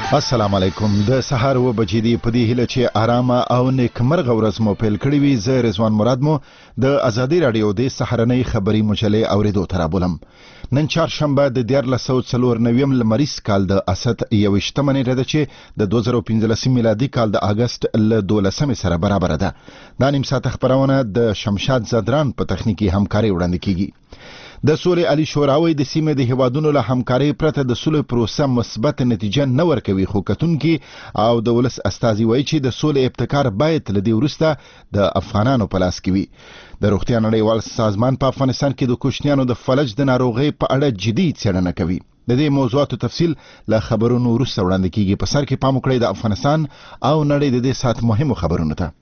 السلام علیکم د سحر و بجې دی په دې هیله چې آرامه او نیکمرغه ورځ مو پیل کړی وي. زه رضوان مراد مو د ازادي رادیو د سحرنۍ خبري مجلې اوریدو ترابولم. نن چهارشنبه د 1494 لمریز کال د اسد 21 نیټه ده چې د 2015 میلادي کال د اگست ل 12 سره برابر ده. دا نیم ساعت خبرونه د شمشاد زدران په تخنیکی همکاري وړاندې کیږي. د سولې علي شوراوي د سیمې د هیوادونو له همکاري پرته د سولې پروسه مثبت نتیجه نه ورکوي، خو کتونکي او د ولس استازي وایي چې د سولې ابتکار باید له دې وروسته د افغانانو په لاس کې وي. د روغتیا نړیوال سازمان په افغانستان کې د کوچنیانو د فلج د ناروغۍ په اړه جدي څېړنه کوي. د دې موضوعاتو تفصیل له خبرونو وروسته وړاندې کیږي. په سر کې پام وکړئ د افغانستان او نړۍ د دې سات مهمو خبرونو ته.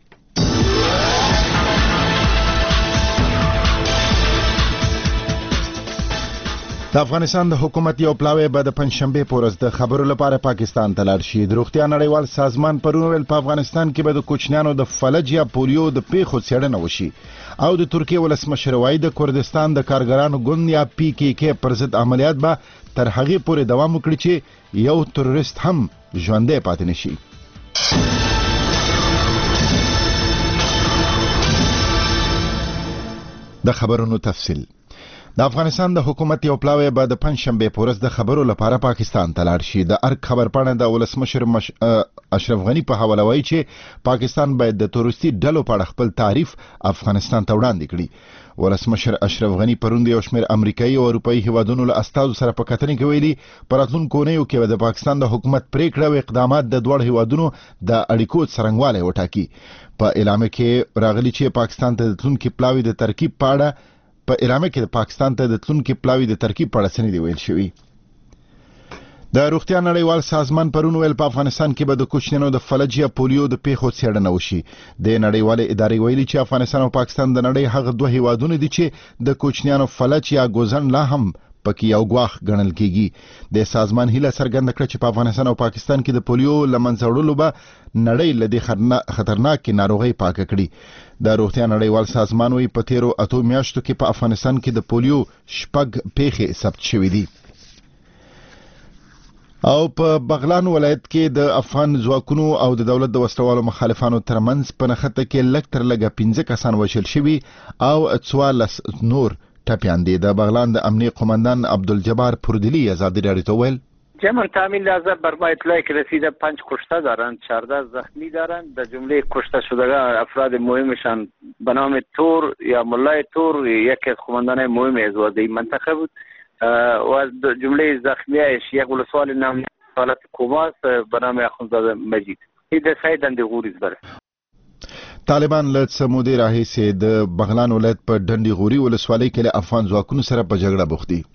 د افغانستان د حکومت یو پلاوی به د پنځشنبه په ورځ د خبرو لپاره پاکستان ته لاړ شي. د روغتیا نړیوال سازمان پرون ویل په افغانستان کې به د کوچنیانو د فلج یا پولیو د پیښو څېړنه وشي او د ترکیه ولسمشر وایي د کردستان د کارګرانو ګوند یا PKK پر ضد عملیات به تر هغې پورې دوام وکړي چې یو تروریست هم ژوندی پاتې نشي. د خبرونو تفصیل. د افغانستان د حکومت یو پلاوی به د پنځشنبه په ورځ د خبرو لپاره پاکستان ته لاړ شي. د ارګ خبرپاڼه د ولسمشر اشرف غنی په حواله وایي چې پاکستان باید د تروریستي ډلو په اړه خپل تعریف افغانستان ته وړاندې کړي. ولسمشر اشرف غنی پرون د یو شمېر امریکایي او اروپایي هیوادونو له استازو سره په کتنې کې ویلي په راتلونکو اونیو کې به د پاکستان د حکومت پریکړه او اقدامات د دواړو هیوادونو د اړیکو څرنګوالی وټاکي. په اعلامیه کې راغلي چې پاکستان ته د تلونکي پلاوي د ترکیب په اړه سندې ویل شوی. د روغتیا نړیوال سازمان پرون ویل په افغانستان کې به د کوچنیانو د فلج یا پولیو د پیښو څېړنه وشي. د نړیوالې ادارې ویلي چې افغانستان او پاکستان د نړۍ هغه دوه هیوادونه دي چې د کوچنیانو فلج یا ګوزن لا هم پکې یو ګواښ ګڼل کیږي. د سازمان هیله څرګنده کړه چې په افغانستان او پاکستان کې د پولیو له منځه وړلو به نړۍ له دې خطرناکې ناروغۍ پاکه کړي. د روغتیا نړیوال سازمان وایي په تیرو 8 میاشتو کې په افغانستان کې د پولیو 6 پیښې ثبت شوې دي. او په بغلان ولایت کې د افغان ځواکونو او د دولت د وسلوالو مخالفانو ترمنځ په نښته کې لږ تر لږه 15 کسان وژل شوي او 44 نور ټپیان دي. د بغلان د امنیه قماندان عبدالجبار پردلی آزادی رادیو ته ویل جمع کامل از بر ما اطلاعی که رسیده 5 کشته دارند، 14 زخمی دارند. در جمله کشته شدگان افراد مهمشان به نام تور یا ملای تور یکی از قماندانان مهم از این منطقه بود و از جمله زخمیش یک ولسوال نام حالت کوماس به نام اخوندزاده مجید. این د سیدند غوریز بر طالبان له څه مودې راهیسې د بغلان ولایت په ډنډي غوري ولسوالۍ کې له افغان ځواکونو سره په جګړه بوخت دي.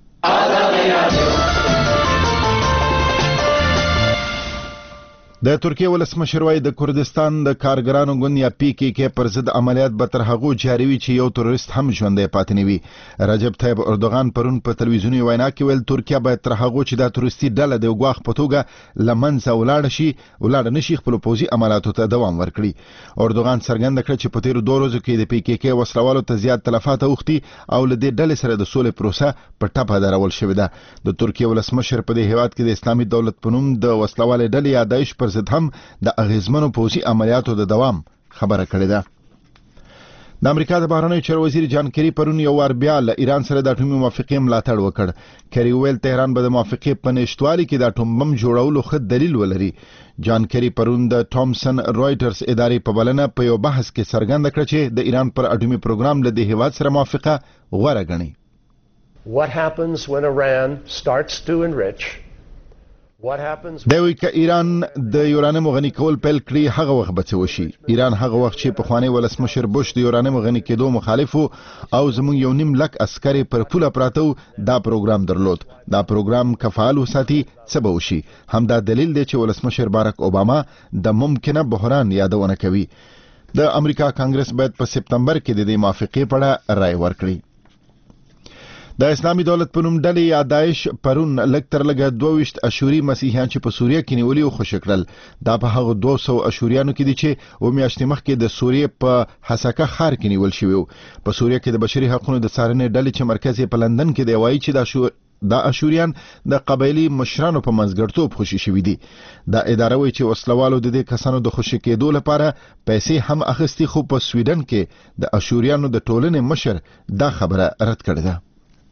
د ترکیه ولسمشر وایي د کردستان د کارګرانو ګوند یا PKK پر ضد عملیات به تر هغو جاري وي چې یو تروریست هم ژوندی پاتې نه وي. رجب طیب اردوغان پرون په تلویزیوني وینا کې ویل ترکیه باید تر هغو چې دا تروریستي ډله د ګواښ په توګه له منځه ولاړه نشي خپل پوځي عملیاتو ته دوام ورکړي. اردوغان څرګنده کړه چې په تیرو 2 ورځو کې د PKK وسلوالو ته زیات تلفات اوښتي او له دې ډلې سره د سولې پروسه په ټپه درول شوې ده. د ترکیه ولسمشر په دې هیواد کې د اسلامي دولت په نوم د وسلوالې ډلې یا داعش پر ضد هم د اغیزمنو پوځي عملیاتو د دوام خبره کړې ده. د امریکا د بهرنیو چارو وزیر جان کری پرون یو وار بیا له ایران سره د اټومي موافقې ملاتړ وکړ. کری ویل تهران به د موافقې په نشټوالي کې د اټوم بم جوړولو ښه دلیل ولري. جان کری پرون د ټامسن رایټرز ادارې په بلنه په یو بحث کې څرګنده کړه چې د ایران پر اټومي پروګرام له دې هیواد سره موافقه غوره ګڼي. What happens when Iran starts to enrich? دوی که ایران د یورانیم غنی کول پیل کړي هغه وخت به څه وشي. ایران هغه وخت چې پخوانی ولسمشر بوش د یورانیم غنی کېدو مخالف او زموږ یو نیم لک عسکري پر پوله پراته دا پروګرام درلود. دا پروګرام کفال وساتي څه به وشي. همدا دلیل دی چې ولسمشر باراک اوباما د ممکنه بحران یادونه کوي. د امریکا کانګرس باید په سپتمبر کې د دې موافقې په اړه رائے ورکړي. د اسلامي دولت په نوم ډلې یا داعش پرون لږ تر لږه 22 اشوري مسیحیان چې په سوریه کې نیولي او خوشي کړل. دا په هغه 200 اشوریانو کې دي چې و میاشتې مخکې د سوریې په حسکه ښار کې نیول شوي. په سوریه کې د بشري حقوقو د څارنې ډلې چې مرکز یې په لندن کې دی وایي چې دا اشوریان د قبایلی مشرانو په منځګړتوب خوشي شوي دي. دا اداره وایي چې وسلوالو د دې کسانو د خوشي کېدو لپاره پیسې هم اخیستي، خو په سویډن کې د اشوریانو د ټولنې مشر دا خبره رد کړې ده.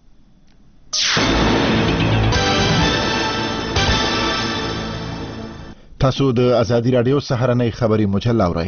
تاسو د ازادي رادیو سهارنۍ خبري مجله اورئ.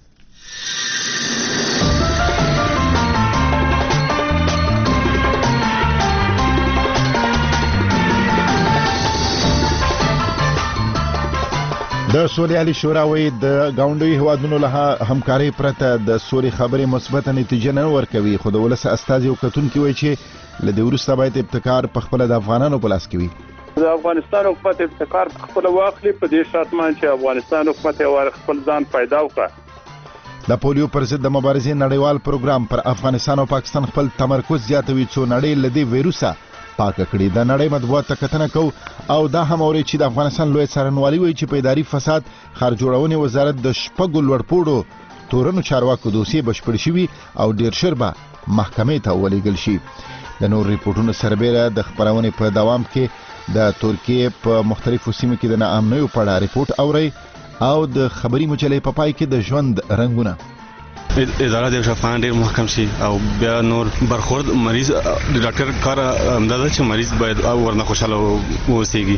د سولې عالی شورا وایي د ګاونډي هیوادونو له همکارۍ پرته د سولې خبرې مثبته نتیجه نه ورکوي، خو د ولس استازي او کتونکي وایي چې له دې وروسته باید ابتکار په خپل د افغانانو په لاس کې وي. د افغانستان حکومت ابتکار خپل واخلي، په دې شرط چې افغانستان حکومت یې خپل ځان پیدا وکړي. د پولیو پر ضد د مبارزې نړیوال پروګرام پر افغانستان او پاکستان خپل تمرکز زیاتوي څو نړۍ له دې ویروسه پاک کړي. د نړۍ مطبوعات ته کتنه کو او دا هم اوري چې د افغانستان لوی څارنوالي وایي چې په اداري فساد خار جوړونې وزارت د شپږو لوړپوړو تورنو چارواکو دوسیې بشپړ شوي او ډیر ژر به محکمې ته ولېږل شي. د نور ریپورتونو سربېره د خبرونې په دوام کې د ترکیې په مختلفو سیمو کې د ناامنیو په اړه ریپورت اوري او د خبري مجلې په پای کې د ژوند رنگونه. اداره د شفافان ډیر محکم شي او بیا نور برخورد مریض د ډاکټر کار اندازه چې مریض باید ورنه خوشاله اوسېږي.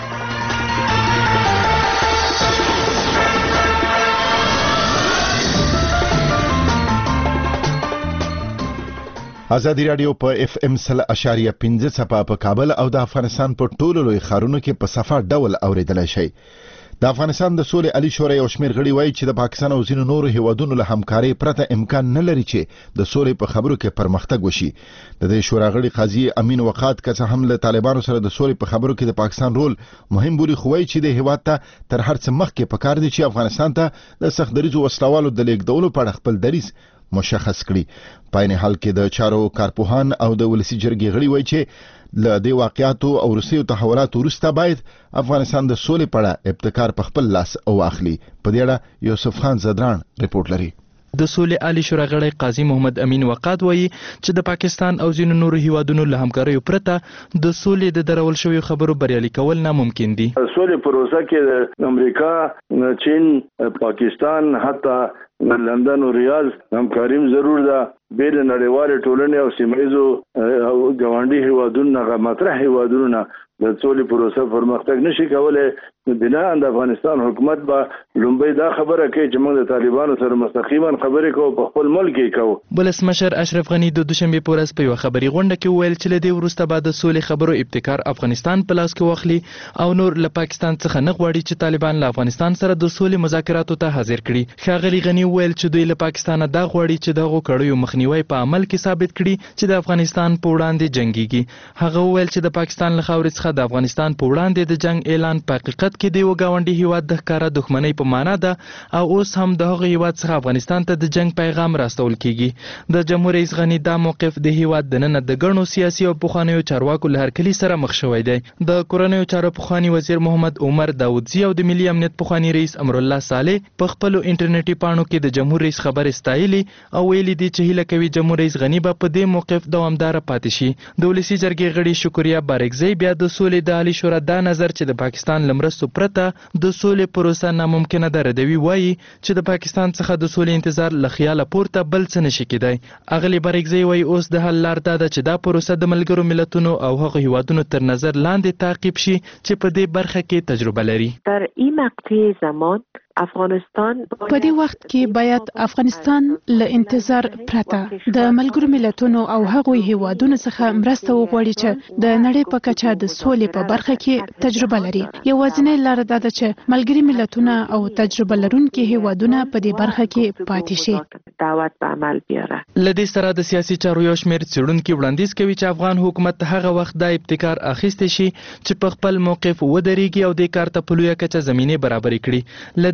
ازادي رادیو په FM 100.5 صفه په کابل او د افغانستان په ټولو لوی ښارونو کې په صفه ډول اوریدلای شي. د افغانستان د سولې عالی شورا یو شمېر غړي وایي چې د پاکستان او ځینو نورو هیوادونو له همکارۍ پرته امکان نه لري چې د سولې په خبرو کې پرمختګ وشي. د دې شورا غړي قاضي امین وقات که څه هم له طالبانو سره د سولې په خبرو کې د پاکستان رول مهم بولي، خو وایي چې د هیواد ته تر هر څه مخکې پکار دي چې افغانستان ته د سخت دریځو وسلوالو د لیږدولو په اړه خپل دریځ مشخص کړي. په عین حال کې د چارو کارپوهان او د ولسی جرګې غړي وایي چې له دې واقعاتو او روسي تحولاتو وروسته باید افغانستان د سولې په اړه ابتکار په خپل لاس او اخلي. په دې اړه یوسف خان زدران ریپورت لري. د سولې عالی شورا غړی قاضي محمد امین وقات وایي چې د پاکستان او ځینو نورو هیوادونو له همکاریو پرته د سولې د درول شویو خبرو بریالي کول ناممکن دي. سولې پروسه کې د امریکا، چین، پاکستان، حتی لندن او ریاض همکاریم ضرور ده. بین نړیوال ټولنې او سیمایزو او ګاونډي هیوادونو مطرح هیوادونو د سولې پروسه پرمختګ نشي کولای. بنا د افغانستان حکومت به لومبۍ دا خبره کوي چې موږ د طالبانو سره مستقیما خبرې کوو، په خپل ملک کې کوو. ولسمشر اشرف غنی د دوشنبه په ورځ په یو خبري غونډه کې ویل چې له دې وروسته به د سولې خبرو ابتکار افغانستان په لاس کې واخلي او نور له پاکستان څخه نه غواړي چې طالبان له افغانستان سره د سولې مذاکراتو ته حاضر کړي. ښاغلي غنی ویل چې دوی له پاکستان دا غواړي چې دغه کړیو مخنیوي په عمل کې ثابت کړي چې د افغانستان په وړاندې جنگيږي. هغه ویل چې د پاکستان له خاورې څخه د افغانستان په وړاندې د جنگ اعلان په حقیقت کې دی وګاونډي هیواد د ښکارا دښمنۍ په معنا ده او اوس هم د هغه هیواد څخه افغانستان ته د جنگ پیغام راستول کیږي. د جمهور رئیس غنی دا موقف د هیواد د نن د ګڼو سیاسي او پخوانیو چارواکو له هرکلي سره مخ شوی دی. د کورنیو چارو پخوانی وزیر محمد عمر داودزی او د ملي امنیت پخوانی رئیس امر الله صالح په خپل انټرنیټي پاڼو کې د جمهور رئیس خبرې ستایلي او ویلي دي چې هیله کوي جمهور رئیس غنی به په دې موقف دوامدار پاتې شي. د ولسی جرګې غړي شکریا بارکزی بیا د سولې د عالی شورا دا نظر چې د پاکستان لمرستو پرته د سولې پروسه ناممکنه ده ردوي، وایي چې د پاکستان څخه د سولې انتظار له خیاله پورته بل څه نشي کېدای. اغلی بارکزی وایي اوس د حل لار ده چې دا پروسه د ملګرو ملتونو او هغه هیوادونو تر نظر لاندې تعقیب شي چې په دې برخه کې تجربه لري. در این مقطع زمان افغانستان په دې وخت کې باید افغانستان له انتظار پرته د ملګرو ملتونو او هغوی هیوادونو څخه مرسته وغواړي چې د نړۍ په کچه د سولې په برخه کې تجربه لري. یوازینۍ لار دا ده چې ملګري ملتونه او تجربه لرونکي هیوادونه په دې برخه کې پاتې شي. دعوت په عمل بیاره. لدې سره د سیاسي چارو یو شمېر څېړونکي وړاندیز کوي چې افغان حکومت هغه وخت دا ابتکار اخیستی شي چې په خپل موقف ودرېږي او د کار ته په لویه کچه زمینې برابرې کړي. لدې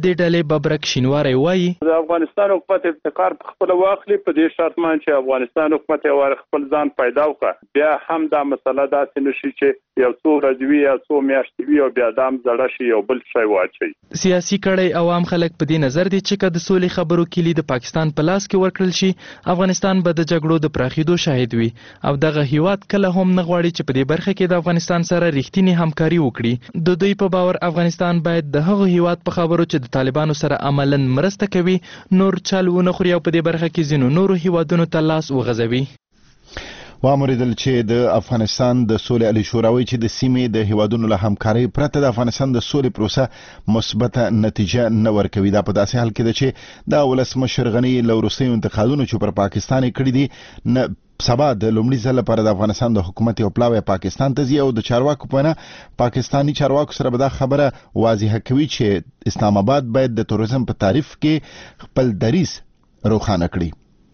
دې ډلې ببرک شینواری وایي د افغانستان حکومت ابتکار په خپل واخلي په دې شرط باندې چې افغانستان حکومت یې خپل ځان پیدا وکړي بیا هم دا مسله داسې نشي چې یو څو ورځې وي یا څو میاشتې وي او بیا دا هم زړه شي یو بل شی واچوي. سیاسي کړۍ عوام خلک په دې نظر دي چې که د سولې خبرو کلي د پاکستان په لاس کې ورکړل شي افغانستان به د جګړو د پراخېدو شاهد وي او دغه هیواد کله هم نه غواړي چې په دې برخه کې د افغانستان سره رښتینی همکاري وکړي. د دوی په باور افغانستان باید د هغو هیواد په خبرو چې د طالبانو سره عملاً مرسته کوي نور چل ونه خوري او په دې برخه کې ځینو نورو هیوادونو ته لاس وغځوي. وامریدل چې د افغانستان د سولې علي شوراوي چې د سیمې د هیوادونو له همکارۍ پرته د افغانستان د سولې پروسه مثبته نتیجه نه ورکوي. دا په داسې حال کې ده چې د ولسمشر غني له وروستیو انتقادونو چې پر پاکستان کړي دي نه سبا د لومړي ځل لپاره د افغانستان د حکومت یو پلاوی پاکستان ته ځي او د چارواکو په نه پاکستانی چارواکو سره به دا خبره واضحه کوي چې اسلام آباد باید د توریزم په تعریف کې خپل دریځ روښانه کړي.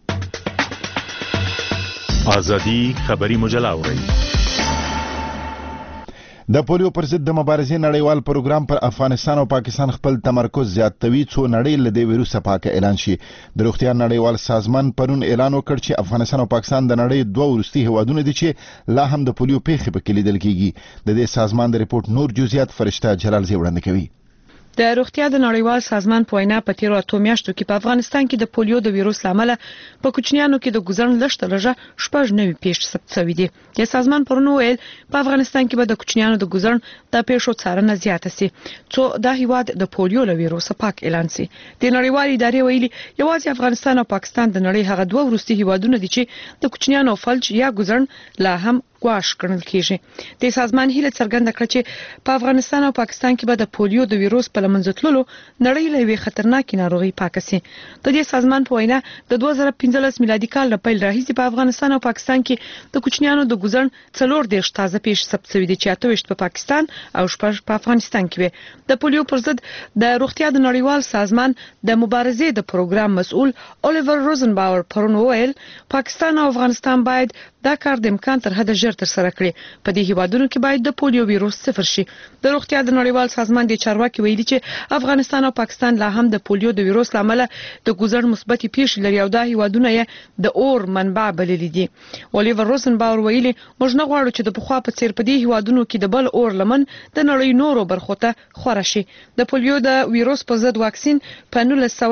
آزادی خبری مجله اورئ. د پولیو پر ضد د مبارزې نړیوال پروګرام پر افغانستان او پاکستان خپل تمرکز زیاتوي څو نړۍ له دې ویروس څخه اعلان شي. د روغتیا نړیوال سازمان پرون اعلان وکړ چې افغانستان او پاکستان د نړۍ دوه وروستي هیوادونه دي چې لا هم د پولیو پیښې پکې لیدل کیږي. د دې سازمان د ریپورت نور جزئیات فرشته جلال زی وړاندې کوي. د روغتیا د نړیوال سازمان په وینا په تیرو 8 میاشتو کې په افغانستان کې د پولیو د ویروس لامل په کوچنیانو کې د ګزرن لشته لږه شپږ نوي پیښې ثبت شوې دي. د سازمان پرونو ویل په افغانستان کې به د کوچنیانو د ګزرن د پیښو څارنه زیاته سي څو د هیواد د پولیو له ویروس پاک اعلان سي. د نړیوال ادارې ویلي یوازې افغانستان او پاکستان د نړۍ هغه دوه وروستي هیوادونه دي چې د کوچنیانو فلج یا ګزرن لا هم ګواښ کړل کیږي. د سازمان هیله څرګنده کړه چې په افغانستان او پاکستان کې به د پولیو د ویروس په لمنځه تللو نړۍ له وی خطرناکې ناروغي پاک شي. د دې سازمان په وینا د 2015 میلادي کال له پیل راهیسې په افغانستان او پاکستان کې د کوچنیانو د ګزرن 14 تازه پیښې ثبت شوې دي چې 28 په پاکستان او 6 په افغانستان کې وي. د پولیو پر ضد د روغتیا د نړیوال سازمان د مبارزې د پروګرام مسؤل الیور روزنباور پرون ویل پاکستان او افغانستان باید دا کار د امکان تر حد ژر تر سره کړي. په دې هیوادونو کې باید د پولیو ویروس صفر شي. د روغتیا د نړیوال سازمان د چارواکي ویلي چې افغانستان او پاکستان لا هم د پولیو د ویروس لامل د ګزر مثبت پیښې لري او د هیوادونو یې د اور منبع بللي دي. الیور روزنباور ویلي موږ نه غواړو چې د پخوا په څیر په دې هیوادونو کې د بل اور لمن د نړۍ نورو برخو ته خوره شي. د پولیو د ویروس پر ضد واکسین په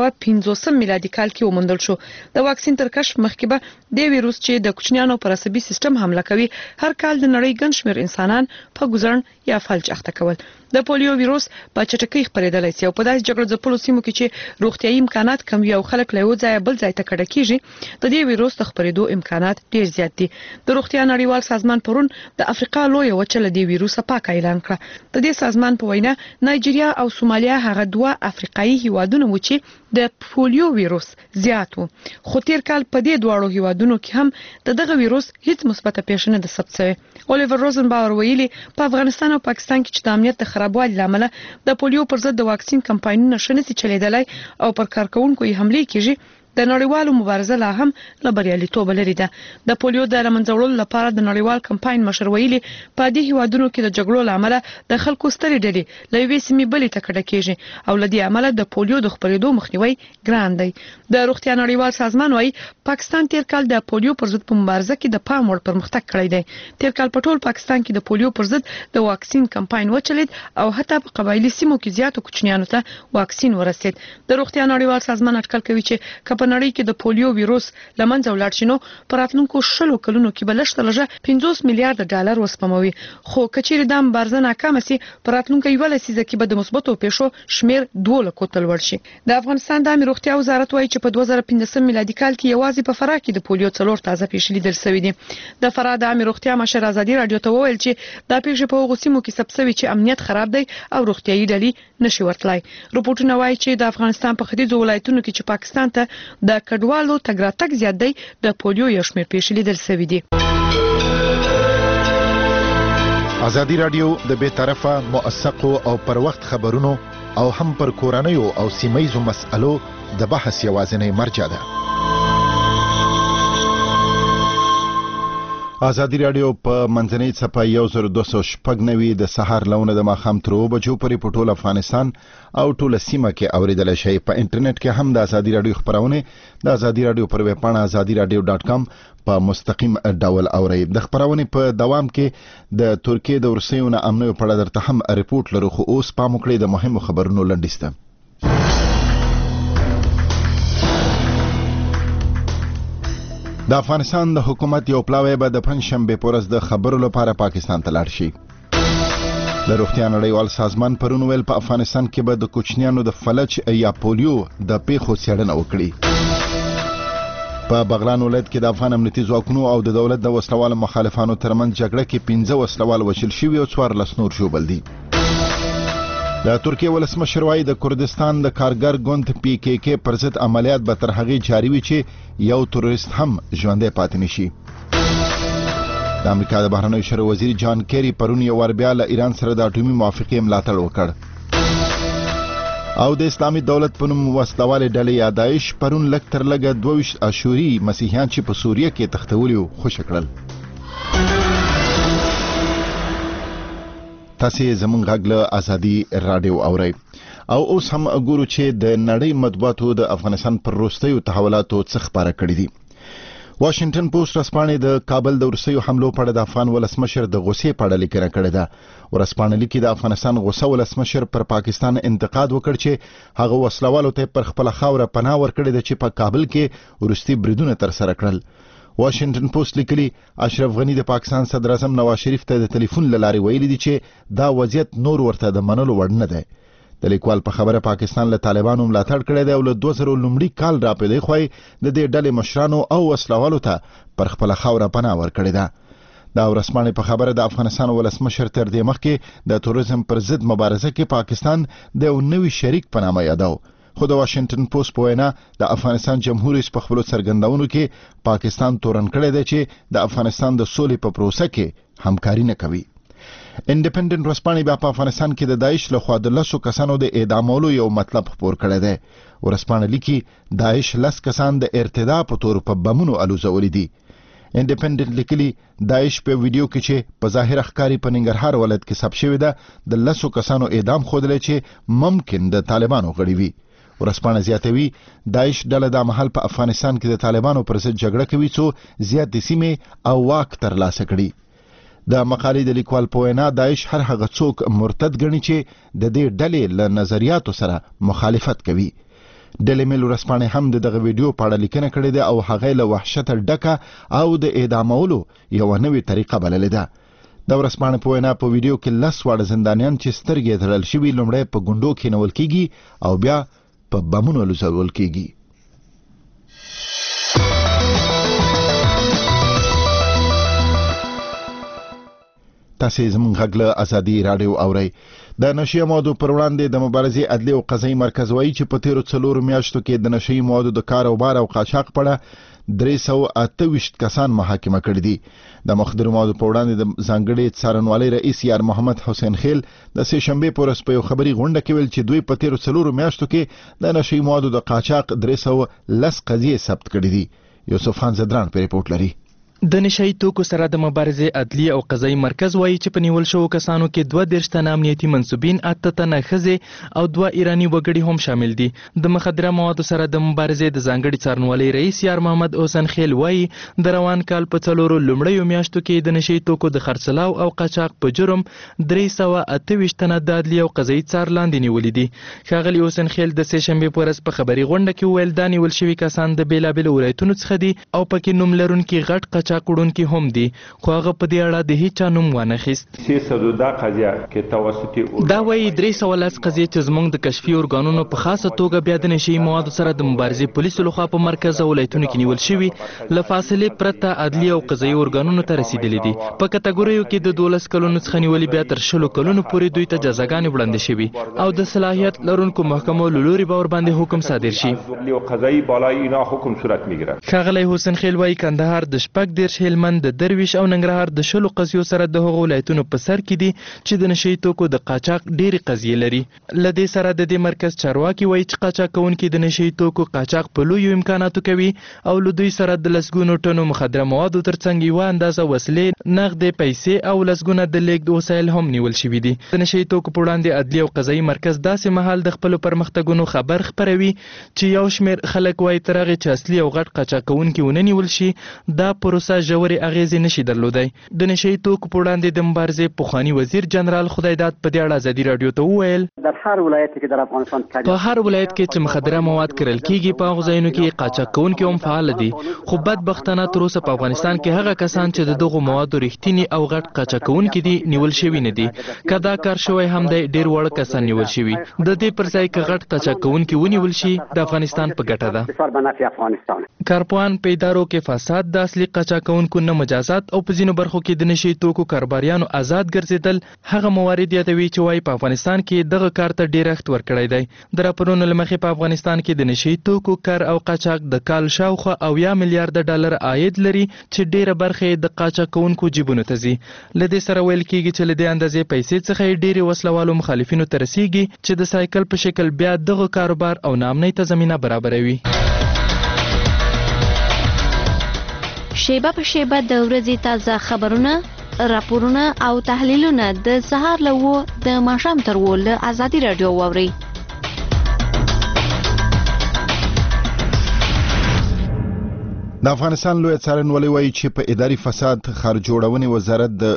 1950 میلادي کال کې وموندل شو. د واکسین تر کشف مخکې به د ویروس چې د کوچنیانو پر عصبي سیستم حمله کوي هر کال د نړۍ ګڼ شمېر انسانان په ګزرن یا فلج اخته کول. د پولیو ویروس په چټکۍ خپرېدلی سي او په داسې جګړه ځپلو سیمو کې چې روغتیايي امکانات کم وي او خلک له یو ځایه بل ځای ته کډه کیږي د دې ویروس د خپرېدو امکانات ډېر زیات دي. د روغتیا نړیوال سازمان پرون د افریقا لویه وچه له دې ویروس پاک اعلان کړه. د دې سازمان په وینا نایجیریا او سومالیا هغه دوه افریقایي هیوادونه و چې د پولیو ویروس زیات وو. خو تیر کال په دې دواړو هیوادونو کې هم دغه ویروس هیڅ مثبت پیښه نه ثبت شوې. الیور روزنباور ویلي په افغانستان او پاکستان کې چې د امنیت د خرابوالي لامل د پولیو پر ضد د واکسین کمپاینونه شنه چلیدلای او پر کارکونکو یې حمله کیږي د نړیوالو مبارزه لا هم له بریالیتوب لري ده. د پولیو د لمنځوړلو لپاره د نړیوال کمپاین مشر ویلي په دې هیوادونو کې د جګړو لامل د خلکو ستري ډلې له یوې سیمې بلې ته کډه کیږي او لدی عمله د پولیو د خپرېدو مخنیوي ګران دی. د روغتیا نړیوال سازمان وايي پاکستان تیر کال د پولیو پر ضد په مبارزه کې د پام وړ پرمختګ کړی دی. تیر کال په ټول پاکستان کې د پولیو پر ضد د واکسین کمپاین وچلید او حتی په قبایلی سیمو کې زیاتو کوچنیانو ته واکسین ورسید. د روغتیا نړیوال سازمان اټکل کوي چې په نړۍ کې د پولیو ویروس لمنځه ولاړ شي نو په راتلونکو 10 کلونو کې به لږ تر لږه 50 میلیارډ ډالر وسپموي. خو کچېرې د مبارزه ناکامه سي په راتلونکو یو لسیزه کې به د مثبتو پیښو شمیر 2 لکو ته لوړ شي. د افغانستان د روغتیا وزارت وایي چې په 2015 میلادي کال کې یوازې په فراه کې د پولیو 4 تازه پیښې لیدل شوې دي. د فراه د روغتیا مشر آزادي رادیو ته وویل چې دا پیښې په هغو سیمو کې ثبت شوې چې امنیت خراب دی او روغتیايي ډلې نشي ورتلای. رپورټونه وایي چې د افغانستان په ختیځو ولایتونو کې چې پاکستان ته د کډوالو تګ راتګ زیات دی د پولیو یو شمېر پیښې لیدل شوې دي. ازادي رادیو د بې طرفه موثقو او پر وخت خبرونو او هم پر کورنیو او سیمایزو مسألو د بحث یوازینی مرجع ده. ازادي رادیو په منځنۍ څپه 1290 د سهار لونه د ماښام تر 2 بجو پورې په ټول افغانستان او ټول سیمه کې اوریدل شي. په انټرنیټ کې هم د ازادي رادیو خبرونه د ازادي رادیو پر ویب پاڼه azadiradio.com په مستقیم ډول اوري. د خبرونه په دوام کې د ترکیه د روسیې نه امنیت په اړه درته هم ریپورت لرو، خو اوس په مکړې د مهمو خبرونو لنډیسته. د افغانستان د حکومت یو پلاوی به د پنځشنبه په ورځ د خبرو لپاره پاکستان ته لاړ شي. د روغتیا نړیوال سازمان پرون ویل په افغانستان کې به د کوچنیانو د فلج یا پولیو د پیښو څېړنه وکړي. په بغلان ولایت کې د افغان امنیتي ځواکونو او د دولت د وسلوال مخالفانو ترمنځ جګړه کې 15 وسلوال وژل شوي او 14 نور ژوبل دي. د ترکیه ولسمشر وايي د کردستان د کارګر ګوند PKK پر ضد عملیات به تر هغه جاري وي چې یو تروریست هم ژوندی پاتې نشي. د امریکا د بهرنیو چارو وزیر جان کیری پرون یو ور بیا له ایران سره د اټومي موافقې ملاتړ وکړ. او د اسلامي دولت په نوم وسلوال ډلې یا داعش پرون لږ تر لږه 22 اشوري مسیحیان چې په سوریه کې تختولي وو خوشی کړل. تاسو زمونږ غږ له ازادي رادیو اورئ. او اوس هم ګورو چې د نړۍ مطبوعاتو د افغانستان پر وروستیو تحولاتو څه خبره کړې دي. واشنگټن پوسټ ورځپاڼې د کابل د وروستیو حملو په اړه د افغان ولسمشر د غوسې په اړه لیکنه کړې ده. ورځپاڼه لیکي د افغانستان غوسه ولسمشر پر پاکستان انتقاد وکړ چې هغه وسلوالو ته پر خپل خاوره پناه ورکړې ده چې په کابل کې وروستي بریدونه تر سره کړل. واشنگټن پوسټ لیکلي اشرف غنی د پاکستان صدر اعظم نواز شریف ته د ټلیفون لاري ویلي دي چې دا وضعیت نور ورته د منلو وړ نه دی. د لیکوال په خبره پاکستان له طالبانو ملاتړ کړی دی او له 2000 لومړي کال راپدې خوای د دې ډلې مشرانو او وسلوالو ته پر خپل خاوره پناه ورکړې ده. دا ورسمانه په خبره د افغانستان ولسمشر تر دې مخکې د تروریزم پر ضد مبارزه کې پاکستان د یو نوي شریک په نامه یاداو. خو د واشنگټن پوسټ په وینا د افغانستان جمهور رئیس په خپل څرګندونو کې پاکستان تورن کړی دی چې د افغانستان د سولې په پروسه کې همکاري نه کوي. انډیپندنت ورځپاڼې بیا په افغانستان کې د داعش لخوا د 10 کسانو د اعدامولو یو مطلب خپور کړی دی. ورځپاڼه لیکي داعش 10 کسان د ارتدا په تور په بمونو الوزولي دي. انډیپندنت لیکلي داعش په ویډیو کې چې په ظاهر ښکاری په ننګرهار ولایت کې ثبت شوی ده د 10 کسانو اعدام خوده چې ممکن د طالبانو غړي وي. ورځپاڼه زیاتوي داعش ډله د محل په افغانستان کې د طالبانو پر ضد جګړه کوي څو زیات د سیمې او واک ترلاسه کړي. د مقالې د لیکوال په وینا داعش هر هغه څوک مرتد ګڼي چې د دې ډلې له نظریاتو سره مخالفت کوي. ډیلی میل ورځپاڼه هم دغه ویډیو په اړه لیکنه کړې ده او هغه له وحشت ډکه او د اعدامولو یو نوې طریقه بللې ده. د ورځپاڼې په وینا په ویډیو کې 10 واړه زندانیان چې سترګې تړل شوي لومړی په ګوندو کې نیول کیږي او بیا په بمونو الوزول کیږي. تاسو زموږ غږ له ازادي رادیو اورئ. د نشي موادو پر وړاندې د مبارزې عدلي او قضایي مرکز وایي چې په تیرو 4 میاشتو کې د نشي موادو د کاروبار او قاچاق په اړه 328 کسان محاکمه کړي دي. د مخدر موادو په وړاندې د ځانګړي څارنوالۍ رئیس یار محمد حسین خیل د سه شنبه په ورځ په یو خبري غونډه کې ویل چې دوی په تیرو 4 میاشتو کې د نشي موادو د قاچاق 310 قضیې ثبت کړي دي. یوسف خان زدران په ریپورت لري. د نشئی توکو سره د مبارزې عدلی او قضایي مرکز وایي چې په نیول شوو کسانو کې 32 تنه امنیتي منصوبین، 8 تنه ښځې او 2 ایرانی وګړي هم شامل دي. د مخدره موادو سره د مبارزې د ځانګړي څارنوالۍ رئیس یار محمد حسین خیل وایي د روان کال په 4 لومړیو میاشتو کې د نشئی توکو د خرڅلاو او قاچاق په جرم 328 تنه د عدلی او قضایي څار لاندې نیولې دي. ښاغلي حسین خیل د سه شنبه په ورځ په خبري غونډه کې ویل دا نیول شوي کسان د بیلابېلو ولایتونو څخه دي او پکې نوم لرونکي غټ قاچاق وړونکي هم دي، خو هغه په دې اړه د هیڅ نوم وانخیست. 310 قضیه کې توسطي دا وایي 310 قضیې چې زموږ د کشفي ارګانونو په خاصه توګه بیا د نشي موادو سره د مبارزې پولیسو لخوا په مرکز او ولایتونو کې نیول شوي له فاصلې پرته عدلي او قضایي ارګانونو ته رسیدلي دي. په کټګوریو کې د 12 کلونو څخه نیولې بیا تر 20 کلونو پورې دوی ته جزاګانې وړاندې شوي او د صلاحیت لرونکو محکمو له لوري به ورباندې حکم صادر شي. قضایي بالای اینا حکم صورت میگیره. ښاغلی حسین خیل وایي کندهار د 4 30 هلمند د درویش او ننګرهار د 10 قضیو سره د هغو ولایتونو په سر کې دي چې د نشي توکو د قاچاق ډېری قضیې لري. لدې سره د دې مرکز چارواکي وایي چې قاچاق کوونکي د نشي توکو قاچاق په لویو امکاناتو کوي او له دوی سره د لسګونو ټنو مخدره موادو ترڅنګ یوه اندازه وسلې، نغدې پیسې او لسګونه د لیږد وسایل هم نیول شوي دي. د نشي توکو په وړاندې عدلي او قضایي مرکز داسې مهال د خپلو پرمختګونو خبر خپروي چې یو شمېر خلک وایي تر هغې چې اصلي او غټ قاچاق کوونکي ونه نیول شي دا پروسه ژورې اغېزې نشي درلودی. د نشي توکو په وړاندې د مبارزې پخواني وزیر جنرال خدایداد په دې اړه ازادي راډیو ته وویل په هر ولایت کې چې مخدره مواد کرل کیږي په هغو ځایونو کې قاچاق کوونکي هم فعال دي، خو بدبختانه تر اوسه په افغانستان کې هغه کسان چې د دغو موادو رښتیني او غټ قاچاق کوونکي دي نیول شوي نه دي. که دا کار شوی هم دی ډېر وړ کسان نیول شوي. د دې پر ځای که غټ قاچاق کوونکي ونیول شي د افغانستان په ګټه ده. کارپوهان په ادارو کې فساد، د اصلي قاچاق کوونکو نه مجازات او په ځینو برخو کې د نشي توکو کاروباریانو آزاد ګرځېدل هغه موارد یادوي چې وایي په افغانستان کې دغه کار ته ډېرښت ورکړی دی. د راپورونو له مخې په افغانستان کې د نشي توکو کار او قاچاق د کال شاوخوا 80 میلیارډ ډالر عاید لري چې ډېره برخه یې د قاچاق کوونکو جیبونو ته ځي. له دې سره ویل کېږي چې له دې اندازې پیسې څخه یې ډېرې وسلوالو مخالفینو ته رسیږي چې د سایکل په شکل بیا دغه کاروبار او ناامنۍ ته زمینه برابروي. شیبه په شیبه د ورځې تازه خبرونه، راپورونه او تحلیلونه د سهار له 9 د ماښام تر 10 له ازادي راډیو واورئ. د افغانستان لوی څارنوالي وایي چې په اداري فساد خار جوړونې وزارت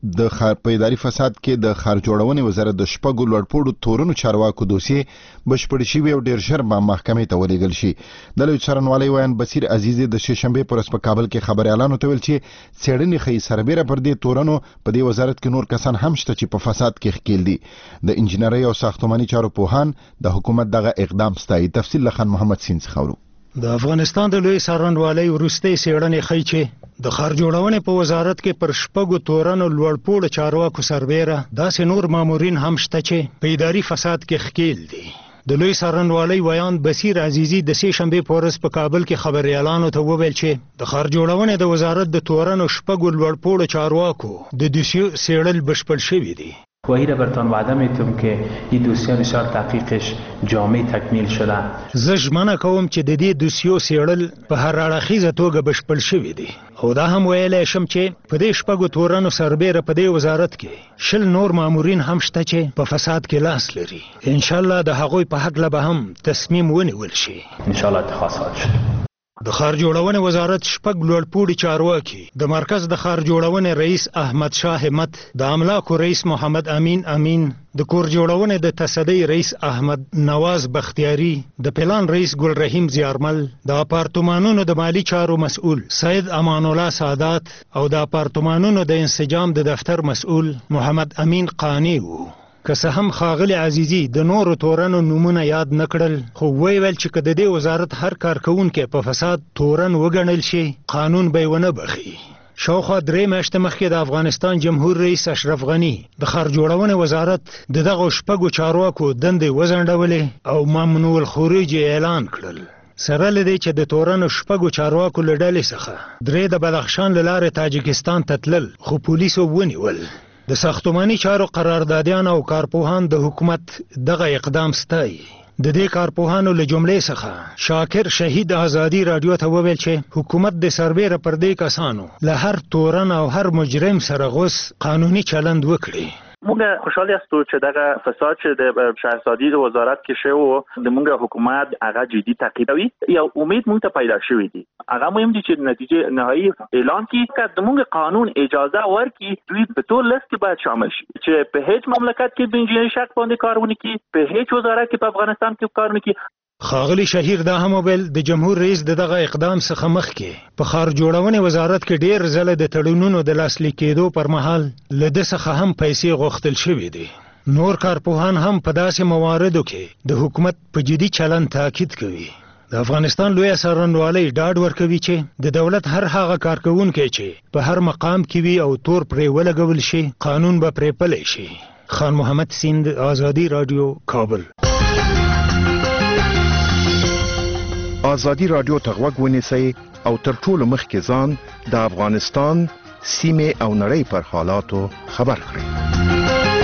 په اداري فساد کې د خار جوړونې وزارت د شپږو لوړپوړو تورنو چارواکو دوسیې بشپړې شوي او ډېر ژر به محکمې ته ولېږل شي. د لوی څارنوالۍ ویان بصیر عزیزي د شنبې په ورځ په کابل کې خبریالانو ته ویل چې څېړنې ښیي سربیره پر دې تورنو په دې وزارت کې نور کسان هم شته چې په فساد کې ښکېل دي. د انجینرۍ او ساختماني چارو پوهان د حکومت دغه اقدام ستایي. تفصیل له خان محمد سین څخه اورو. د افغانستان د لوی څارنوالۍ وروستۍ څېړنې ښیي چې د خار جوړونې په وزارت کې پر شپږو تورنو لوړپوړو چارواکو سربیره داسې نور مامورین هم شته چې په اداري فساد کې ښکېل دي. د لوی څارنوالۍ ویان بصیر عزیزي د سې شنبې په ورځ په کابل کې خبریالانو ته وویل چې د خار جوړونې د وزارت د تورنو شپږو لوړپوړو چارواکو د دوسیو څېړل بشپړ شوي دي. گواهی را برتان وعده میتونم که این دوسیه بسیار تحقیقش جامع تکمیل شده. زه ژمنه کوم چې د دې دوسیو څېړل په هر اړخیزه توګه بشپړ شوي دي او دا هم ویلی شم چې په دې شپږو تورنو سربیره په دې وزارت کې 10 نور مامورین هم شته چې په فساد کې لاس لري. انشاءالله د هغوی په هکله به هم تصمیم ونیول شي. انشاءالله اتخاذ صادر شد. د خار جوړونې وزارت شپږ لوړپوړي چارواکي د مرکز د خار جوړونې رئیس احمد شاه همت، د املاکو رئیس محمد امین، د کور جوړونې د تصدۍ رئیس احمد نواز بختیاری، د پلان رئیس ګل رحیم زیارمل، د اپارتمانونو د مالی چارو مسؤل سید امان الله سادات او د اپارتمانونو د انسجام د دفتر مسؤل محمد امین قانی وو. که څه هم ښاغلي عزیزي د نورو تورنو نومونه یاد نه کړل، خو ویل چې که د دې وزارت هر کارکوونکی په فساد تورن وګڼل شي قانون به یې ونه بخي. شاوخوا 3 میاشتې مخکې د افغانستان جمهور رئیس اشرف غني د خار جوړونې وزارت د دغو شپږو چارواکو دندې وځنډولې او ممنوع الخروج اعلان کړل. سره له دې چې د تورنو شپږو چارواکو له ډلې څخه 3 د بدخشان له لارې تاجکستان ته تلل، خو پولیسو ونیول. د ساختماني چارو قراردادیان او کارپوهان د حکومت دغه اقدام ستایي. د دې کارپوهانو له جملې څخه شاکر شهید ازادي راډیو ته وویل چې حکومت د سربیره پر دې کسانو له هر تورن او هر مجرم سره غوس قانوني چلند وکړي. مونږ خوشحال یاستو چې دغه فساد چې د شهزادي د وزارت کې شوی و د مونږ حکومت هغه جدي تعقیبوي. یو امید مونږ ته پیدا شوی دی. هغه مهم دي چې نتیجه نهایی اعلان کړي چې د مونږ قانون اجازه ورکړي دوی په ټول لیست کې باید شامل شي چې په هیڅ مملکت کې د انجینری شک باندې کارونه کوي، په هیڅ وزارت کې په افغانستان کې کارونه کوي. ښاغلي شهیر دا هم ویل د جمهور رئیس دغه اقدام څخه مخکې په خار جوړونې وزارت کې ډېر ځله د تړونونو د لاسلیک کېدو پر مهال له ده څخه هم پیسې غوښتل شوې دي. نور کارپوهان هم په داسې مواردو کې د حکومت په جدي چلند تاکید کوي. د افغانستان لوی څارنوالۍ ډاډ ورکوي چې د دولت هر هغه کارکوونکی چې په هر مقام کې وي او تور پرې ولګول شي قانون به پرې پلی شي. خان محمد سیند، آزادي راډیو، کابل. آزادي راډیو ته غوږ ونیسئ او تر ټولو مخکې ځان د افغانستان سیمې او نړۍ پر حالاتو خبر کړئ.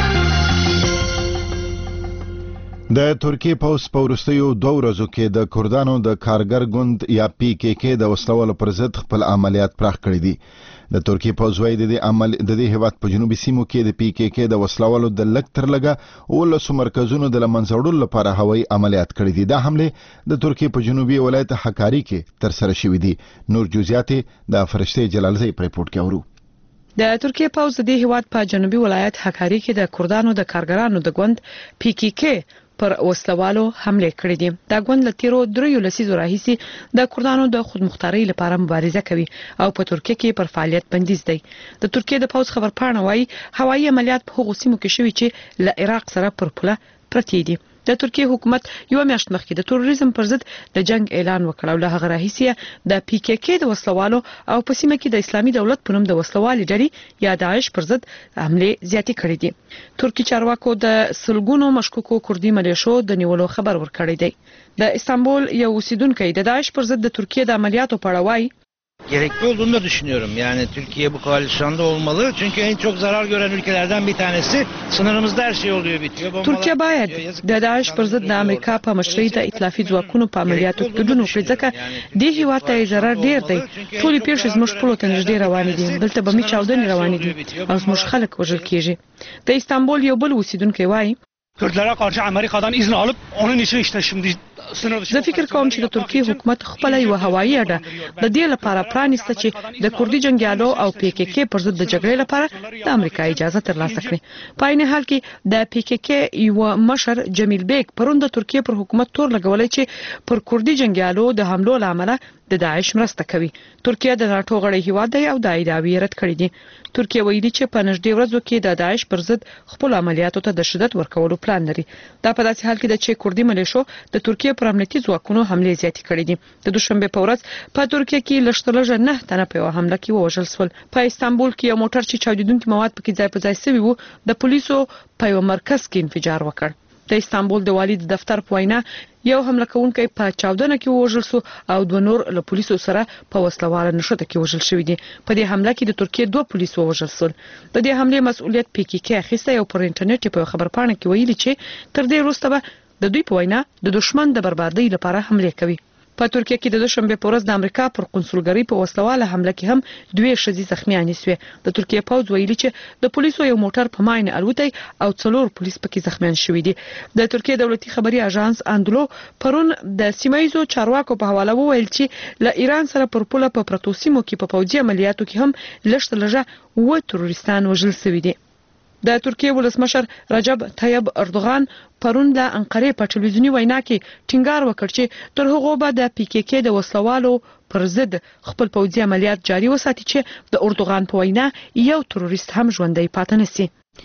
د ترکیه پوز په وروستیو 2 ورځو کې د کردانو د کارګر ګوند یا PKK د وسلوالو پر ضد خپل عملیات پراخ کړي دي. د ترکیه پوز وايي د دې هیواد په جنوبي سیمو کې د PKK د وسلوالو د لږ تر لږه 19 مرکزونو د لمنځه وړلو لپاره هوایي عملیات کړي دي. دا حمله د ترکیه په جنوبي ولایت حکاری کې تر سره شوې دي. نور جزئیات د فرشته جلالزی په ریپورت کې اورو. د ترکیه پوز د هیواد په جنوبي ولایت حکاری کې د کردانو د کارګرانو د ګوند PKK پر وسلوالو حمله کړې دي. دا ګوند له تیرو 3 لسیزو راهیسي د کردانو د خودمختارۍ لپاره مبارزه کوي او په ترکیه کې پر فعالیت بندیز دی. د ترکیه د پوز خبرپاڼه وايي هوایي عملیات په هغو سیمو کې شوي چې له عراق سره پر پوله پرتې دي. د ترکیه حکومت یو میاشت مخکې د تروریزم پر ضد د جنگ اعلان وکړ او له هغه راهیسي د PKK د وسلوالو او په سیمه کې د اسلامي دولت په نوم د وسلوالي ډلې یا داعش پر ضد حمله زیاتې کړې دي. ترکی چارواکو د سلګونو مشکوکو کردي ملیشو د نیولو خبر ورکړی دی. د استانبول یو اوسیدونکو د داعش پر ضد د ترکیه د عملیاتو په اړه وایي gerekli olduğunu da düşünüyorum. Yani Türkiye bu koalisyonda olmalı. Çünkü en çok zarar gören ülkelerden bir tanesi. Sınırımızda her şey oluyor bitiyor. ترکیه باید د داعش پر ضد د امریکا په مشرۍ د ائتلافي ځواکونو په عملیاتو کې ګډون وکړي ځکه د هیواد ته ضرر ډیر دی. ټولې پیښې زموږ په لور نږدې روانې دي. دلته به می چاودنې روانې دي او زموږ خلک وژل کیږي. د استانبول یو بل اوسیدونکو وایي Kürtlere karşı Amerika'dan izin alıp onun için işte şimdi زه فکر کوم چې د ترکیه حکومت خپل یو هوایي اډه د دې لپاره پرانیسته چې د کردي جنگیالو او PKK پر ضد د جګړې لپاره د امریکا اجازه ترلاسه کړي. په عین حال کې د PKK یو مشر جمیل بیگ پرون د ترکیه پر حکومت تور لګولای چې پر کردي جنگیالو د حملو لامل د داعش مرسته کوي. ترکیه د ناتو غړی هیواد دی او د ایداوی رد کړی دي. ترکیه ویلي چې په نږدې ورځو کې د داعش پر ضد خپل عملیاتو ته د شدت ورکولو پلان لري. دا په داسې حال کې چې کردي ملیشو د ترکیه پر امنیتي ځواکونو حمله زیاتې کړې دي. د دوشنبه په ورځ په ترکیه کې لږترلږه 9 تنه په حمله کې وژل شول. په استانبول کې یو موټر چې چاودیدونکي مواد پکې ځای په ځای شوی وو د پولیسو په یو مرکز کې انفجار وکړ. د استانبول د والي دفتر په وینا یو حمله کوونکی په چاودنه کې وژل شو او 2 نور له پولیسو سره په وسلواله نښته کې وژل شوی دي. په دې حمله کې د ترکیه 2 پولیسو وژل شول. د دې حمله مسؤلیت PKK اخیسته او پر انټرنیټ په خبرپاڼه کې ویلي چې تر دې وروسته به د دوی په وینا د دشمن د بربادۍ لپاره حمله کوي. په ترکیه کې د دوشنبه په ورځ د امریکا پر قونسلګری په وسلواله حمله کې هم 2 ښځې زخمیانې شوې. د ترکیه پوز ویلي چې د پولیسو یو موټر په ماین الوتي او 4 پولیس پکې زخمیان شوي دي. د ترکیه دولتي خبري اژانس اندلو پرون د سیمایزو چارواکو په حواله وویل چې له ایران سره پر پوله په پروتو سیمو کې په پوځي عملیاتو کې هم لږترلږه 9 تروریستان وژل شوي دي. د ترکیه ولسمشر رجب طیب اردوغان پرون د انقره په ټلویزیونی وینا کې ټینګار وکړ چې تر هغه به د PKK د وسلوالو پر ضد خپل پوځي عملیات جاري وساتي چې د اردوغان په وینا یو تروریست هم ژوندۍ پاتې نشي.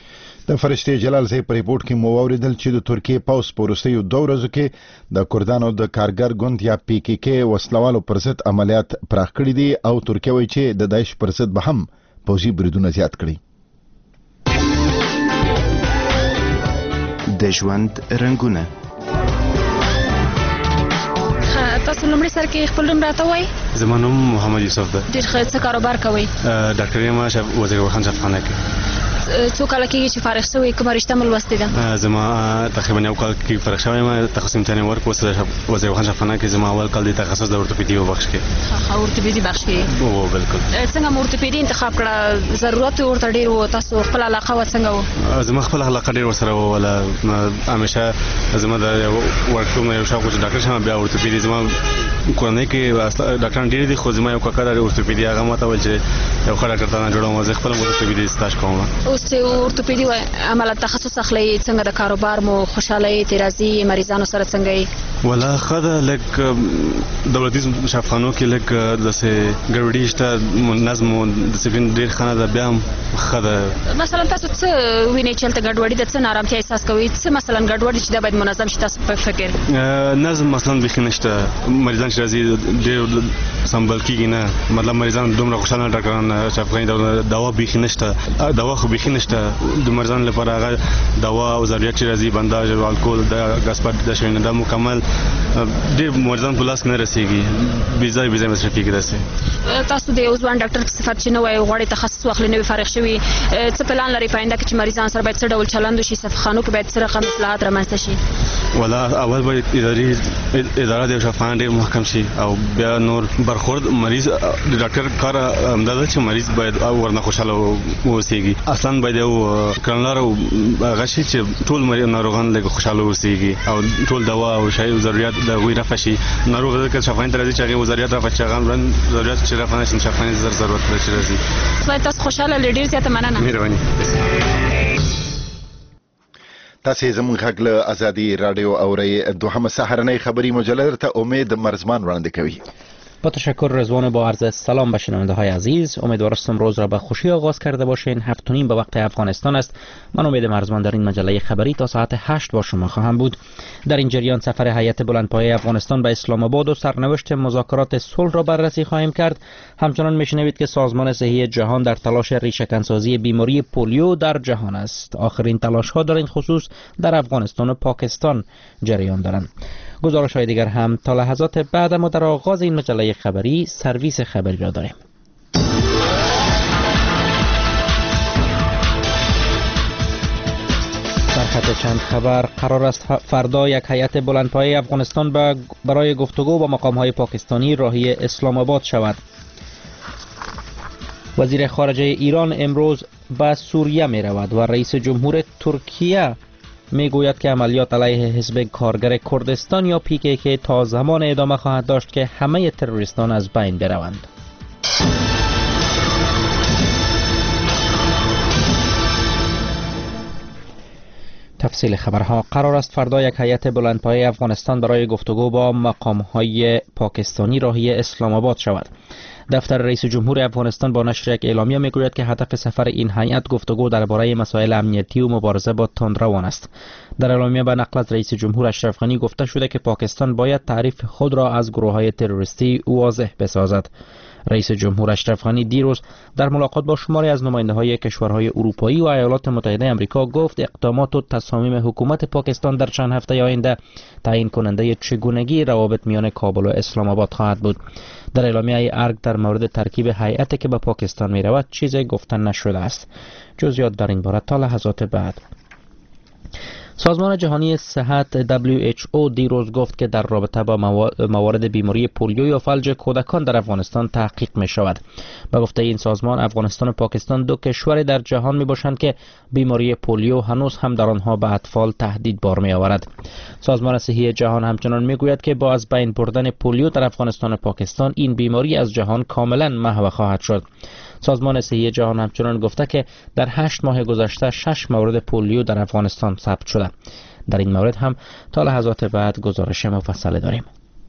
د فرشته جلالزی په ریپورت کې مو اوریدل چې د ترکیه پوز په وروستیو 2 ورځو کې د کردانو د کارګر ګوند یا PKK وسلوالو پر ضد عملیات پراخ کړي دي او ترکیه وایي چې د داعش پر ضد به هم پوځي بریدونه زیات کړي. د ژوند رنگونه تاسو لومړی سر کې خپل نوم راته وایي؟ زما نوم محمد یوسف ده. ډېر ښه. څه کاروبار کوئ؟ ډاکټر یم وزیر خان شفاخانه کې. څو کاله کېږي چې فارغ شوی؟ کومه رشته مو لوستې ده؟ زما تقریبا یو کال کې فارغ شوی یم. تخصص امتحان ورکړ وزیر خان شفاخانه کې. زما اول کال د تخصص د اورتوپیدي بخش کې. ها اورتوپیدي بخش کې. او بالکل. څنګه مو اورتوپیدي انتخاب کړه؟ ضرورت ورته ډېر و؟ تاسو خپل علاقه و څنګه و؟ زما خپل علاقه ډېر ورسره و. ولا همیشه زما د ورکوم یو شاو چې ډاکټر شمه بیا اورتوپیدي. زما کورنۍ کې ډاکټران ډېر دي خو زما یو کاکا د اورتوپیدي هغه ماته ویل چې یو ښه ډاکټر ته نه جوړوم. زه خپل اورتوپیدي ستاش کوم. اوس اورتوپیدي عمله تخصص اخلي. څنګه د کاروبار مو خوشاله اعتراضي مریضانو سره څنګه یې؟ ولا خدا لک دولتي شفاخانو کې لک دسه ګډوډي شته نظم او ډیسپلین ډېر خانه ده. بیا خدا مثلا تاسو څه وینئ چې تل ګډوډي د څه نارامتیا احساس کوئ؟ څه مثلا ګډوډي چې دا باید منظم شي تاسو په فکر؟ نظم مثلا بخي نشته. مریضان چې راځي ډېر سمبل کېږي نه، مطلب مریضان دومره خوشاله ډاکټران چې افغاني دوا بیخي نشته، دوا خو بیخي نشته د مریضانو لپاره. هغه دوا او ضرورت چې راځي بنداژ او الکول د غاسپټ د شوینه د مکمل ډېر مریضان په لاس نه رسیږي، بيځای مصرف کېږي. تاسو د یو ځوان ډاکټر په صفت چې نوې غوړې تخصص واخلي، نوې فارغ شوی، څه پلان لري پاینده کې چې مریضان سره باید څه ډول چلند وشي، صفخانو کې باید څه رقم اصلاحات رامنځته شي؟ ولا اول باید اداره د شفاهان ډېر محکم شي او بیا نور برخورد مریض د ډاکټر کار امداد چې مریض باید ورنه خوشاله اوسېږي. اصلا باید یو کړنلار او غشي چې ټول مریض ناروغان لږ خوشاله اوسېږي او ټول دوا او شی ضرورت د غوي رفع شي. ناروغ د شفاهان تر دې چې هغه ضرورت رفع شي، هغه ضرورت چې رفع نشي شفاهان ضرورت راځي. خدای تاسو خوشاله لډیر زیاته مننه. مهرباني. تاسې زموږ غږ له ازادي رادیو اورئ. دوهمه سهارنۍ خبری مجله ته امید مرزمان وړاندې کوي. با تشکر رضوان. با عرض سلام به شنونده های عزیز، امیدوارم روز را به خوشی آغاز کرده باشین. 7:30 به وقت افغانستان است. من امید مرزمان در این مجله خبری تا ساعت 8 با شما خواهم بود. در این جریان سفر هیئت بلندپایه افغانستان به اسلام آباد و سرنوشت مذاکرات صلح را بررسی خواهیم کرد. همچنان میشنوید که سازمان صحی جهان در تلاش ریشه‌کنسازی بیماری پولیو در جهان است. آخرین تلاش ها در این خصوص در افغانستان و پاکستان جریان دارند. گزارش های دیگر هم تا لحظات بعد ما در آغاز این مجله خبری سرویس خبری را داریم. در خط چند خبر قرار است فردا یک هیئت بلندپایه افغانستان برای گفتگو با مقام‌های پاکستانی راهی اسلام آباد شود. وزیر خارجه ایران امروز به سوریه می رود و رئیس جمهور ترکیه می گوید که عملیات علیه حزب کارگر کردستان یا PKK تا زمان ادامه خواهد داشت که همه تروریستان از بین بروند. تفصیل خبرها. قرار است فردا یک هیئت بلندپایه افغانستان برای گفتگو با مقام‌های پاکستانی راهی اسلام آباد شود. دفتر رئیس جمهور افغانستان با نشر یک اعلامیه میگوید که هدف سفر این هیئت گفتگو درباره مسائل امنیتی و مبارزه با تندروان است. در اعلامیه به نقل از رئیس جمهور اشرف غنی گفته شده که پاکستان باید تعریف خود را از گروه‌های تروریستی واضح بسازد. رئیس جمهور اشرف غنی دیروز در ملاقات با شماری از نماینده‌های کشورهای اروپایی و ایالات متحده آمریکا گفت اقدامات و تصامیم حکومت پاکستان در چند هفته آینده تعیین کننده چگونگی روابط میان کابل و اسلام آباد خواهد بود. در اعلامیه ارگ در مورد ترکیب هیئتی که به پاکستان می رود چیزی گفته نشده است. جزئیات در این باره تا لحظات بعد. سازمان جهانی صحت WHO دیروز گفت که در رابطه با موارد بیماری پولیو یا فلج کودکان در افغانستان تحقیق می شود. به گفته این سازمان افغانستان و پاکستان دو کشور در جهان می باشند که بیماری پولیو هنوز هم در آنها به اطفال تهدید بار می آورد. سازمان صحی جهان همچنان می گوید که با از بین بردن پولیو در افغانستان و پاکستان این بیماری از جهان کاملا محو خواهد شد. سازمان صحی جهان همچنان گفته که در 8 ماه گذشته 6 مورد پولیو در افغانستان ثبت شده. در این مورد هم تا لحظات بعد گزارش مفصل داریم.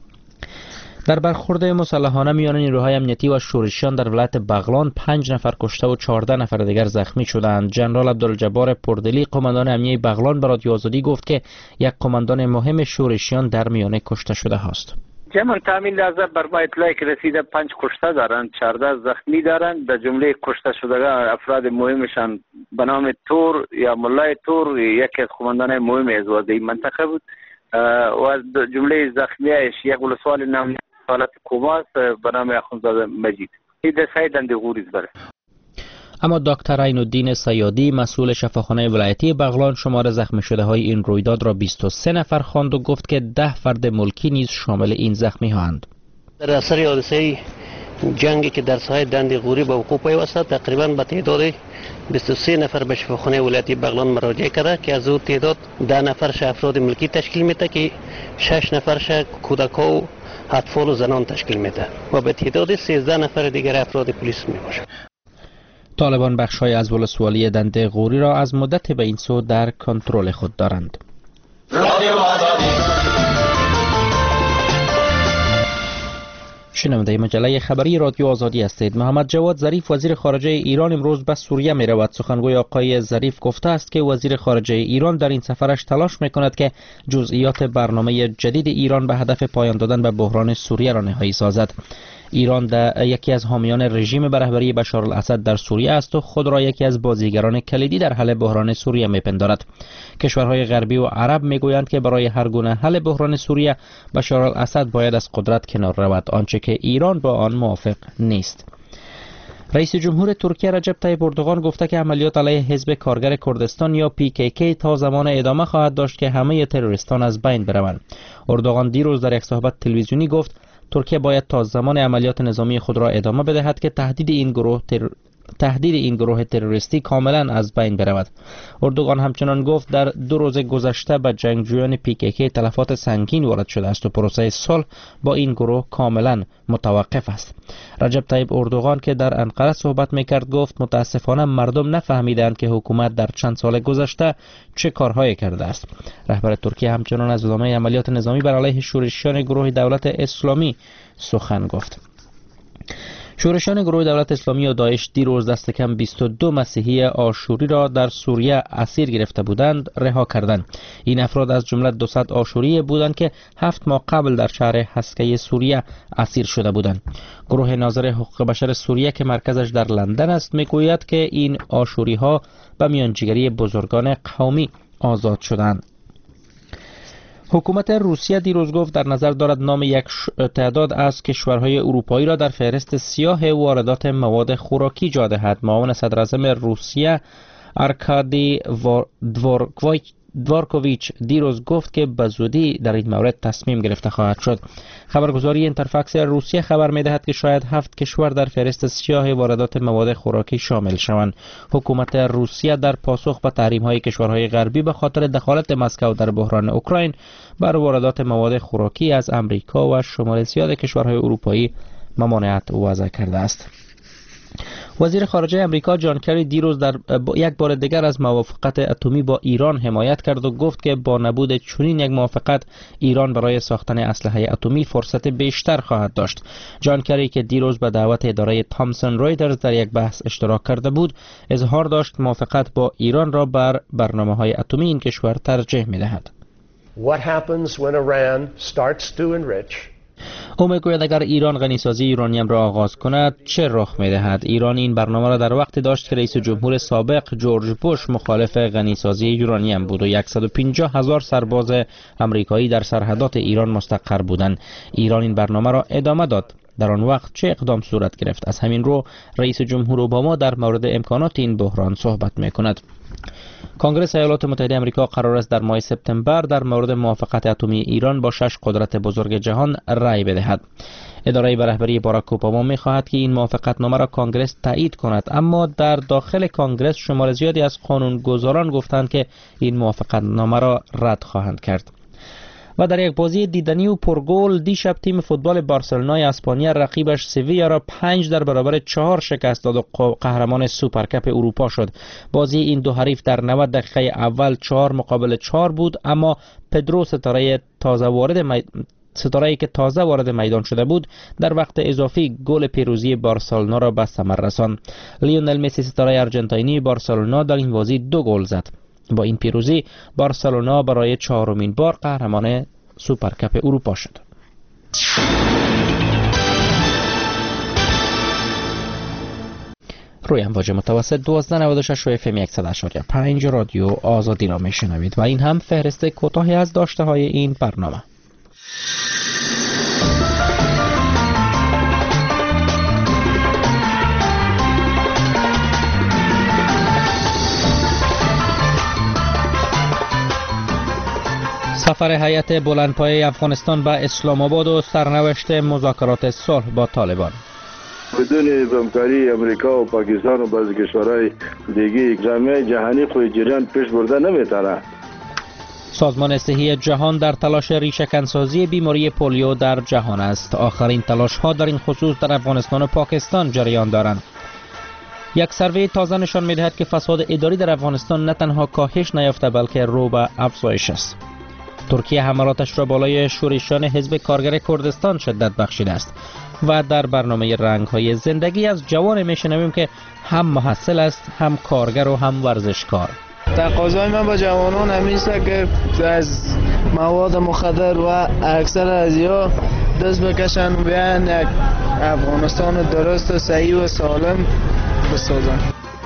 در برخورد مسلحانه میان نیروهای امنیتی و شورشیان در ولایت بغلان 5 نفر کشته و 14 نفر دیگر زخمی شدند. جنرال عبدالجبار پردلی قماندان امنیه بغلان به رادیو آزادی گفت که یک قماندان مهم شورشیان در میانه کشته شده است. جمع تامین لحظه بر ما اطلاعی که رسیده 5 کشته دارند، 14 زخمی دارند. در جمله کشته شدگان افراد مهمشان به نام تور یا ملای تور یکی از قماندان مهم از این منطقه بود و جمله زخمیش یک ولسوال نام حالت کوماس به نام اخوندزاده مجید. این در سایدند غوریز بره. اما دکتر عین‌الدین سیادی مسئول شفاخانه ولایتی بغلان شمار زخمی شده های این رویداد را 23 نفر خواند و گفت که 10 فرد ملکی نیز شامل این زخمی هاند. در اثر حادثه جنگی که در ساحه دند غوری به وقوع پیوسته تقریبا به تعداد 23 نفر به شفاخانه ولایتی بغلان مراجعه کرده که از او تعداد 10 نفرش افراد ملکی تشکیل میده که 6 نفرش کودکان و اطفال و زنان تشکیل میده و به تعداد 13 نفر دیگر افراد پلیس میباشه. طالبان بخش‌های از ولسوالی دند غوری را از مدت به این سو در کنترل خود دارند. شنونده مجله خبری رادیو آزادی هستید. محمد جواد ظریف وزیر خارجه ایران امروز به سوریه می رود. سخنگوی آقای ظریف گفته است که وزیر خارجه ایران در این سفرش تلاش می کند که جزئیات برنامه جدید ایران به هدف پایان دادن به بحران سوریه را نهایی سازد. ایران یکی از حامیان رژیم به رهبری بشار الاسد در سوریه است و خود را یکی از بازیگران کلیدی در حل بحران سوریه می‌پندارد. کشورهای غربی و عرب میگویند که برای هر گونه حل بحران سوریه بشار الاسد باید از قدرت کنار رود، آنچه که ایران با آن موافق نیست. رئیس جمهور ترکیه رجب طیب اردوغان گفته که عملیات علیه حزب کارگر کردستان یا PKK تا زمان ادامه خواهد داشت که همه تروریستان از بین بروند. اردوغان دیروز در یک صحبت تلویزیونی گفت ترکیه باید تا زمان عملیات نظامی خود را ادامه بدهد که تهدید این گروه تروریستی کاملا از بین برود. اردوغان همچنان گفت در 2 روز گذشته به جنگجویان PKK تلفات سنگین وارد شده است و پروسه صلح با این گروه کاملا متوقف است. رجب طیب اردوغان که در انقره صحبت میکرد گفت متاسفانه مردم نفهمیدند که حکومت در چند سال گذشته چه کارهایی کرده است. رهبر ترکیه همچنان از ادامه عملیات نظامی بر علیه شورشیان گروه دولت اسلامی سخن گفت. شورشیان گروه دولت اسلامی و داعش دیروز دست کم 22 مسیحی آشوری را در سوریه اسیر گرفته بودند رها کردند. این افراد از جمله 200 آشوری بودند که 7 ماه قبل در شهر حسکه سوریه اسیر شده بودند. گروه ناظر حقوق بشر سوریه که مرکزش در لندن است میگوید که این آشوری ها به میانجیگری بزرگان قومی آزاد شدند. حکومت روسیه دیروز گفت در نظر دارد نام یک تعداد از کشورهای اروپایی را در فهرست سیاه واردات مواد خوراکی جا دهد. معاون صدراعظم روسیه آرکادی دوارکوویچ دیروز گفت که به زودی در این مورد تصمیم گرفته خواهد شد. خبرگزاری اینترفاکس روسیه خبر می‌دهد که شاید 7 کشور در فهرست سیاه واردات مواد خوراکی شامل شوند. حکومت روسیه در پاسخ به تحریم‌های کشورهای غربی به خاطر دخالت مسکو در بحران اوکراین بر واردات مواد خوراکی از امریکا و شمال زیاد کشورهای اروپایی ممانعت وضع کرده است. وزیر خارجه امریکا جان کری دیروز در یک بار دیگر از موافقت اتمی با ایران حمایت کرد و گفت که با نبود چنین یک موافقت ایران برای ساختن اسلحه اتمی فرصت بیشتر خواهد داشت. جان کری که دیروز به دعوت اداره تامسون رایترز در یک بحث اشتراک کرده بود، اظهار داشت موافقت با ایران را بر برنامه‌های اتمی این کشور ترجیح می‌دهد. What happens when Iran starts to enrich? او میگوید اگر ایران غنیسازی یورانیم را آغاز کند چه رخ می‌دهد؟ ایران این برنامه را در وقتی داشت که رئیس جمهور سابق جورج بوش مخالف غنیسازی یورانیم بود و 150,000 سرباز امریکایی در سرحدات ایران مستقر بودند. ایران این برنامه را ادامه داد. در آن وقت چه اقدام صورت گرفت؟ از همین رو رئیس جمهور اوباما در مورد امکانات این بحران صحبت می‌کند. کنگره ایالات متحده آمریکا قرار است در ماه سپتامبر در مورد موافقت اتمی ایران با 6 قدرت بزرگ جهان رأی بدهد. اداره به رهبری باراک اوباما می‌خواهد که این موافقت نامه را کنگره تایید کند، اما در داخل کنگره شمار زیادی از قانونگذاران گفتند که این موافقت نامه را رد خواهند کرد. و در یک بازی دیدنی و پرگل دیشب تیم فوتبال بارسلونای اسپانیا رقیبش سویا را 5-4 شکست داد و قهرمان سوپرکاپ اروپا شد. بازی این دو حریف در 90 دقیقه اول 4-4 بود، اما پدرو ستاره‌ای که تازه وارد میدان شده بود در وقت اضافی گل پیروزی بارسلونا را به ثمر رساند. لیونل مسی ستاره آرژانتینی بارسلونا در این بازی 2 گل زد. با این پیروزی بارسلونا برای 4مین بار قهرمان سوپرکاپ اروپا شد. روی امواج متوسط 1296 و FM 100.5 رادیو آزادی را میشنوید و این هم فهرست کوتاهی از داشته های این برنامه. سفر هیئت بلندپایه افغانستان به اسلام آباد و سرنوشت مذاکرات صلح با طالبان. بدون همکاری امریکا و پاکستان و بعضی کشورهای دیگه جامعه جهانی خود جریان پیش برده نمیتونه. سازمان صحی جهان در تلاش ریشه‌کنسازی بیماری پولیو در جهان است. آخرین تلاش‌ها در این خصوص در افغانستان و پاکستان جریان دارند. یک سروی تازه نشان می‌دهد که فساد اداری در افغانستان نه تنها کاهش نیافته بلکه رو به افزایش است. ترکیه حملاتش را بالای شورشیان حزب کارگر کردستان شدت بخشیده است. و در برنامه رنگ‌های زندگی از جوان میشنویم که هم محصل است، هم کارگر و هم ورزشکار. تقاضای من با جوانان همیشه که از مواد مخدر و اکثر ازیا دست بکشن و بیان یک افغانستان درست و صحیح و سالم بسازن.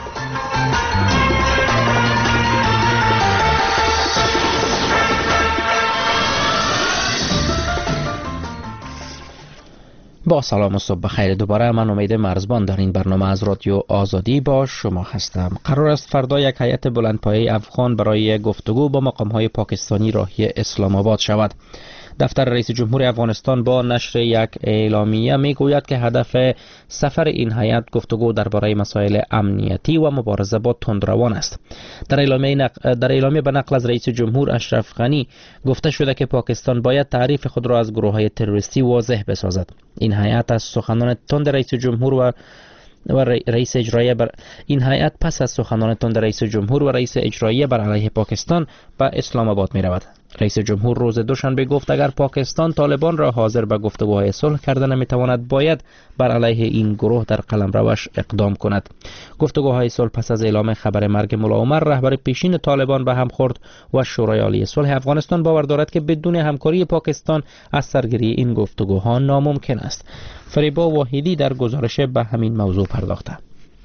با سلام و صبح بخیر. دوباره من امید مرزبان در این برنامه از رادیو آزادی با شما هستم. قرار است فردا یک هیئت بلندپایه افغان برای گفتگو با مقام‌های پاکستانی راهی اسلام آباد شود. دفتر رئیس جمهور افغانستان با نشر یک اعلامیه میگوید که هدف سفر این هیئت گفتگو درباره مسائل امنیتی و مبارزه با تندروان است. در اعلامیه به نقل از رئیس جمهور اشرف غنی گفته شده که پاکستان باید تعریف خود را از گروه‌های تروریستی واضح بسازد. این هیئت از سخنان تند رئیس جمهور و رئیس اجرایی این هیئت پس از سخنان تند رئیس جمهور و رئیس اجرایی بر علیه پاکستان به اسلام آباد می رود. رئیس جمهور روز دوشنبه گفت اگر پاکستان طالبان را حاضر به گفتگوهای صلح کرده نمیتواند، باید بر علیه این گروه در قلمروش اقدام کند. گفتگوهای صلح پس از اعلام خبر مرگ ملا عمر رهبر پیشین طالبان به هم خورد و شورای عالی صلح افغانستان باور دارد که بدون همکاری پاکستان از سرگیری این گفتگوها ناممکن است. فریبا واحدی در گزارش به همین موضوع پرداخته.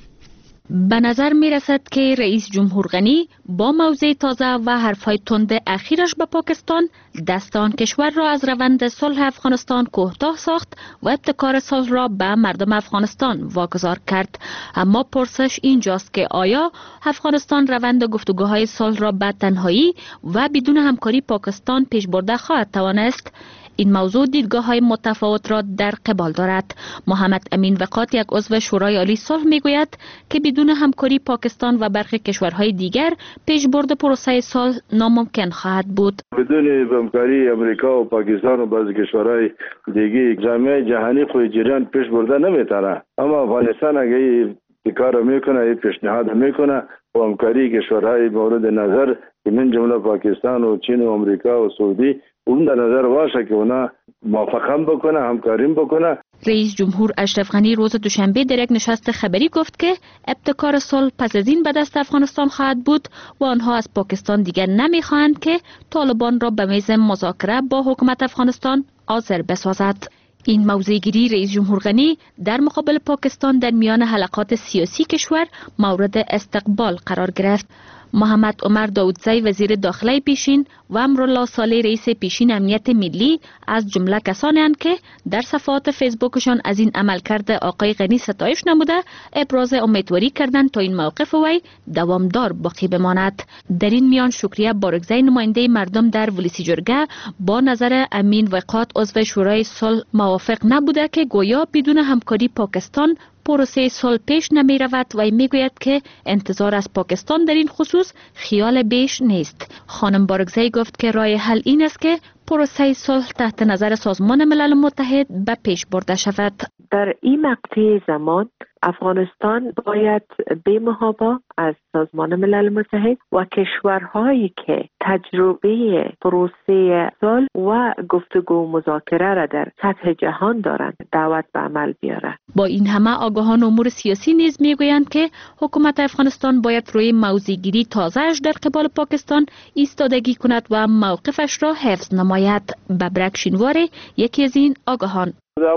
به نظر می رسد که رئیس جمهور غنی با موضع تازه و حرفهای تند اخیرش به پاکستان دست آن کشور را از روند صلح افغانستان کوتاه ساخت و ابتکار صلح را به مردم افغانستان واگذار کرد. اما پرسش اینجاست که آیا افغانستان روند گفتگوهای صلح را به تنهایی و بدون همکاری پاکستان پیش برده خواهد توانست؟ این موضوع دیدگاه‌های متفاوت را در قبال دارد. محمد امین وقات، یک عضو شورای عالی صلح، میگوید که بدون همکاری پاکستان و برخی کشورهای دیگر پیشبرد پروسه صلح ناممکن خواهد بود. بدون همکاری امریکا و پاکستان و بعضی کشورهای دیگه جامعه جهانی خود جریان پیش برده نمیتونه. اما افغانستان اگه این کار میکنه، این پیشنهاد میکنه و همکاری کشورهای مورد نظر من جمله پاکستان و چین و امریکا و سعودی اون در نظر باشه که اونا موافقت بکنه، همکاری بکنه. رئیس جمهور اشرف غنی روز دوشنبه در یک نشست خبری گفت که ابتکار صلح پس از این به دست افغانستان خواهد بود و آنها از پاکستان دیگر نمیخواهند که طالبان را به میز مذاکره با حکومت افغانستان حاضر بسازد. این موضع‌گیری رئیس جمهور غنی در مقابل پاکستان در میان حلقات سیاسی کشور مورد استقبال قرار گرفت. محمد عمر داودزی وزیر داخله پیشین و امرالله صالح رئیس پیشین امنیت ملی از جمله کسانی اند که در صفحات فیسبوکشان از این عملکرد آقای غنی ستایش نموده ابراز امیدواری کردند تا این موقف وی دوامدار باقی بماند. در این میان شکریه بارگزی نماینده مردم در ولسی جرگه با نظر امین وقات عضو شورای صلح موافق نبوده که گویا بدون همکاری پاکستان پروسه صلح پیش نمی رود و میگوید که انتظار از پاکستان در این خصوص خیال بیش نیست. خانم بارگزی گفت که راه حل این است که پروسه صلح تحت نظر سازمان ملل متحد به پیش برده شود. در این مقطع زمان افغانستان باید بی محابا از سازمان ملل متحد و کشورهایی که تجربه پروسه صلح و گفتگو و مذاکره را در سطح جهان دارند دعوت به عمل بیاره. با این همه آگاهان امور سیاسی نیز میگویند که حکومت افغانستان باید روی موضع‌گیری تازه‌اش در قبال پاکستان ایستادگی کند و موقفش را حفظ نماید. ببرک شینواری یکی از این آگاهان: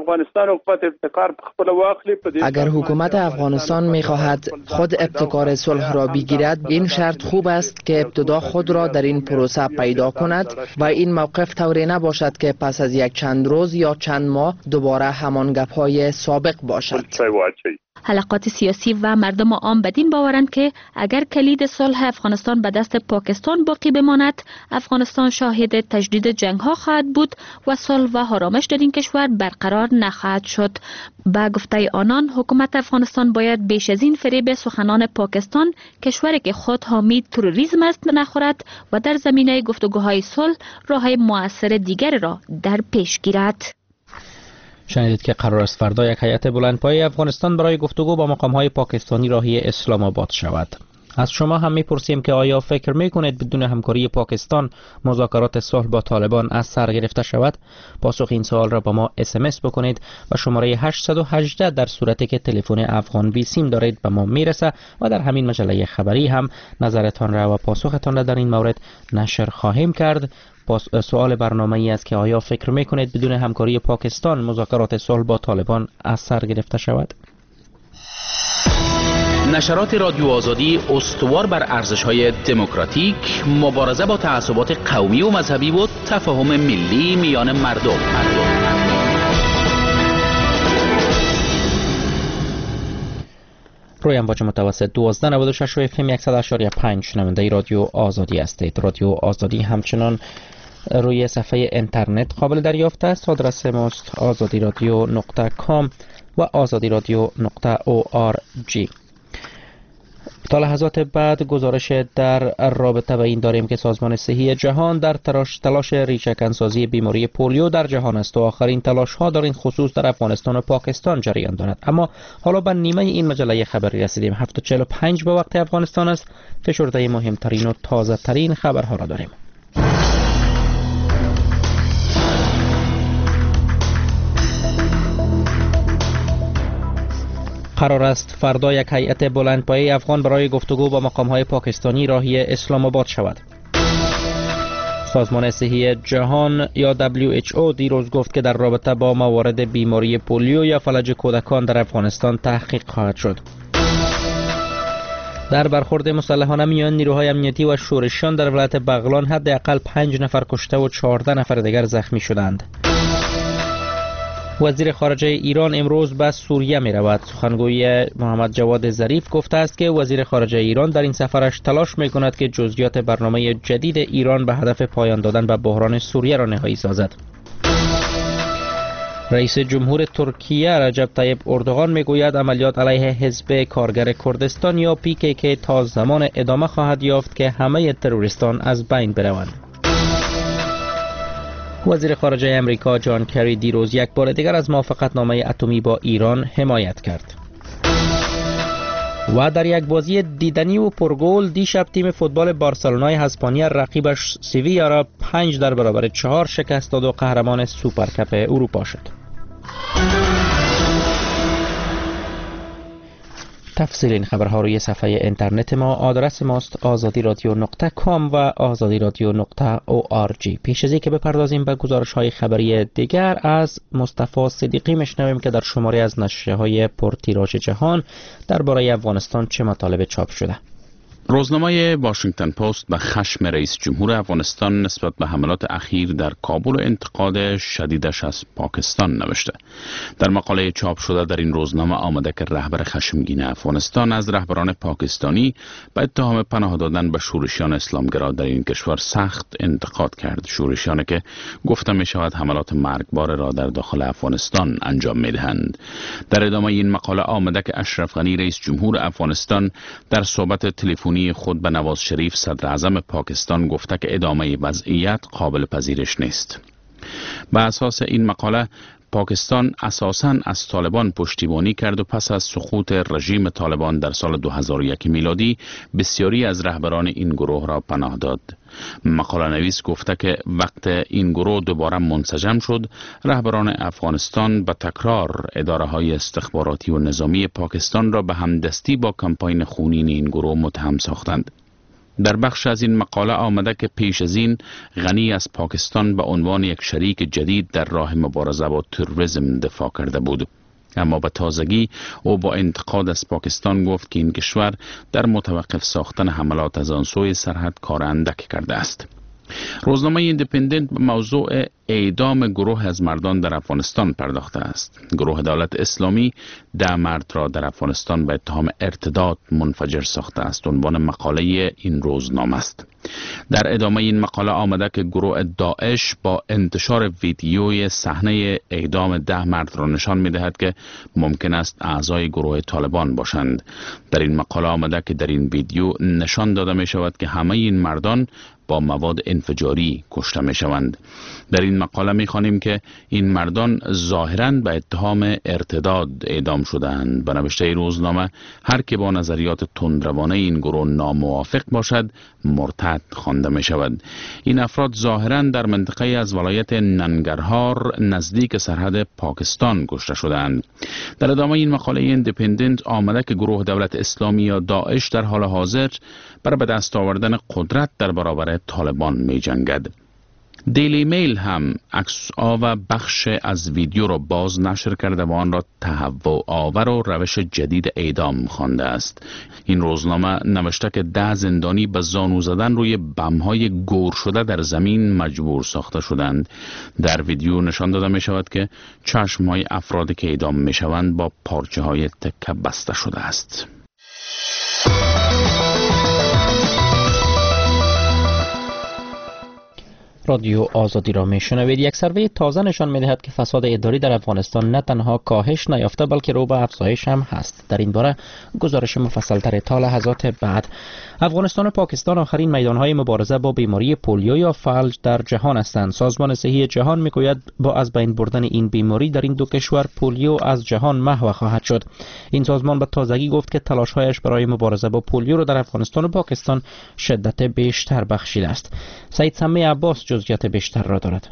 اگر حکومت افغانستان می‌خواهد خود ابتکار صلح را بگیرد، این شرط خوب است که ابتدا خود را در این پروسه پیدا کند و این موقف طوری نباشد که پس از یک چند روز یا چند ماه دوباره همان گپ‌های سابق باشد. حلقات سیاسی و مردم عام بدین باورند که اگر کلید صلح افغانستان به دست پاکستان باقی بماند، افغانستان شاهد تجدید جنگ ها خواهد بود و صلح و آرامش در این کشور برقرار نخواهد شد. با گفته آنان، حکومت افغانستان باید بیش از این فریب سخنان پاکستان، کشوری که خود حامی تروریسم است، نخورد و در زمینه گفتگوهای صلح راه‌های مؤثر دیگر را در پیش گیرد. شنیدید که قرار است فردا یک هیئت بلندپایه افغانستان برای گفتگو با مقام‌های پاکستانی راهی اسلام آباد شود. از شما هم میپرسیم که آیا فکر میکنید بدون همکاری پاکستان مذاکرات صلح با طالبان از سر گرفته شود؟ پاسخ این سوال را با ما SMS بکنید و شماره 818 در صورتی که تلفن افغان بی سیم دارید به ما میرسه و در همین مجله خبری هم نظرتان را و پاسختان را در این مورد نشر خواهیم کرد. سوال برنامه ای است که آیا فکر میکنید بدون همکاری پاکستان مذاکرات صلح با طالبان از سر گرفته شود؟ نشرات رادیو آزادی استوار بر ارزش‌های دموکراتیک، مبارزه با تعصبات قومی و مذهبی و تفاهم ملی میان مردم. روی امواج متوسط 1296 و FM 100.5 شنونده رادیو آزادی هستید. رادیو آزادی همچنان روی صفحه اینترنت قابل دریافت است. آدرس ماست azadiradio.com و azadiradio.org. تا لحظات بعد گزارش در رابطه با این داریم که سازمان صحی جهان در تلاش ریشه‌کنسازی بیماری پولیو در جهان است و آخرین تلاش ها در این خصوص در افغانستان و پاکستان جریان دارد. اما حالا به نیمه این مجله خبری رسیدیم. 7:45 به وقت افغانستان است. فشرده مهمترین و تازه ترین خبرها را داریم. قرار است فردا یک هیئت بلندپایه افغان برای گفتگو با مقام‌های پاکستانی راهی اسلام آباد شود. سازمان صحی جهان یا WHO دیروز گفت که در رابطه با موارد بیماری پولیو یا فلج کودکان در افغانستان تحقیق خواهد شد. در برخورد مسلحانه میان نیروهای امنیتی و شورشیان در ولایت بغلان حداقل 5 نفر کشته و 14 نفر دیگر زخمی شدند. وزیر خارجه ایران امروز به سوریه می رود. سخنگوی محمد جواد ظریف گفته است که وزیر خارجه ایران در این سفرش تلاش می کند که جزئیات برنامه جدید ایران به هدف پایان دادن به بحران سوریه را نهایی سازد. رئیس جمهور ترکیه رجب طیب اردوغان می گوید عملیات علیه حزب کارگر کردستان یا PKK تا زمان ادامه خواهد یافت که همه تروریستان از بین بروند. وزیر خارجه امریکا جان کری دیروز یک بار دیگر از موافقتنامه اتمی با ایران حمایت کرد. و در یک بازی دیدنی و پرگل دیشب تیم فوتبال بارسلونای اسپانیا رقیبش سویا را 5-4 شکست داد و قهرمان سوپرکاپ اروپا شد. تفصیل این خبرها روی صفحه اینترنت ما. آدرس ماست azadiradio.com و azadiradio.org. پیش از اینکه بپردازیم به گزارش‌های خبری دیگر از مصطفی صدیقی میشنویم که در شماری از نشریه‌های پرتیراژ جهان درباره افغانستان چه مطالب چاپ شده. روزنامه واشنگتن پست به خشم رئیس جمهور افغانستان نسبت به حملات اخیر در کابل و انتقاد شدیدش از پاکستان نوشته. در مقاله چاپ شده در این روزنامه آمده که رهبر خشمگین افغانستان از رهبران پاکستانی به اتهام پناه دادن به شورشیان اسلامگرا در این کشور سخت انتقاد کرد. شورشیانی که گفته می شود حملات مرگبار را در داخل افغانستان انجام می دهند. در ادامه این مقاله آمده که اشرف غنی رئیس جمهور افغانستان در صحبت تلفنی خود به نواز شریف صدر اعظم پاکستان گفته که ادامه وضعیت قابل پذیرش نیست. بر اساس این مقاله پاکستان اساساً از طالبان پشتیبانی کرد و پس از سقوط رژیم طالبان در سال 2001 میلادی بسیاری از رهبران این گروه را پناه داد. مقاله نویس گفته که وقت این گروه دوباره منسجم شد، رهبران افغانستان به تکرار اداره‌های استخباراتی و نظامی پاکستان را به همدستی با کمپاین خونین این گروه متهم ساختند. در بخش از این مقاله آمده که پیش از این غنی از پاکستان به عنوان یک شریک جدید در راه مبارزه با تروریسم دفاع کرده بود، اما به تازگی او با انتقاد از پاکستان گفت که این کشور در متوقف ساختن حملات از آن سوی سرحد کار اندک کرده است. روزنامه ایندیپندنت به موضوع اعدام گروه از مردان در افغانستان پرداخته است. گروه دولت اسلامی 10 مرد را در افغانستان به اتهام ارتداد منفجر ساخته است. عنوان مقاله این روزنامه است. در ادامه این مقاله آمده که گروه داعش با انتشار ویدیوی صحنه اعدام 10 مرد را نشان می‌دهد که ممکن است اعضای گروه طالبان باشند. در این مقاله آمده که در این ویدیو نشان داده می شود که همه این مردان با مواد انفجاری کشته می شوند. در این مقاله می خوانیم که این مردان ظاهراً به اتهام ارتداد اعدام شدند. به نوشته روزنامه هر که با نظریات تندروانه این گروه ناموافق باشد مرتد خوانده می شود. این افراد ظاهراً در منطقه از ولایت ننگرهار نزدیک سرحد پاکستان کشته شدند. در ادامه این مقاله ایندیپندنت آمده که گروه دولت اسلامی یا داعش در حال حاضر برای به دست آوردن قدرت در برابر طالبان می جنگد. دیلی میل هم عکس و بخش از ویدیو را باز نشر کرده و آن را تهوع آور و روش جدید اعدام خوانده است. این روزنامه نوشته که 10 زندانی به زانو زدن روی بم‌های گور شده در زمین مجبور ساخته شدند. در ویدیو نشان داده می شود که چشم‌های افرادی که اعدام می شوند با پارچه‌های تکه بسته شده است. رادیو آزادی را میشنوید. یک سروی تازه نشان میدهد که فساد اداری در افغانستان نه تنها کاهش نیافته بلکه رو به افزایش هم هست. در این باره گزارش مفصل‌تر تا لحظات بعد. افغانستان و پاکستان آخرین میدانهای مبارزه با بیماری پولیو یا فلج در جهان هستند. سازمان صحی جهان میگوید با از بین بردن این بیماری در این دو کشور پولیو از جهان محو خواهد شد. این سازمان به تازگی گفت که تلاش‌هایش برای مبارزه با پولیو را در افغانستان و پاکستان شدت بیشتر بخشیده است. سید سمی عباس جزئیات بیشتر را دارد.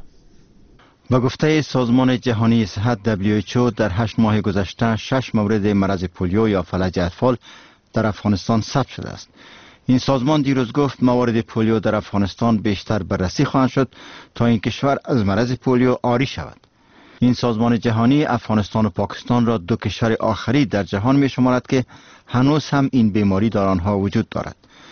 با گفته سازمان جهانی صحت WHO در 8 ماه گذشته 6 مورد مرض پولیو یا فلج اطفال در افغانستان ثبت شده است. این سازمان دیروز گفت موارد پولیو در افغانستان بیشتر بررسی خواهد شد تا این کشور از مرض پولیو عاری شود. این سازمان جهانی افغانستان و پاکستان را 2 کشور آخری در جهان می شمارد که هنوز هم این بیماری در آنها وجود دارد.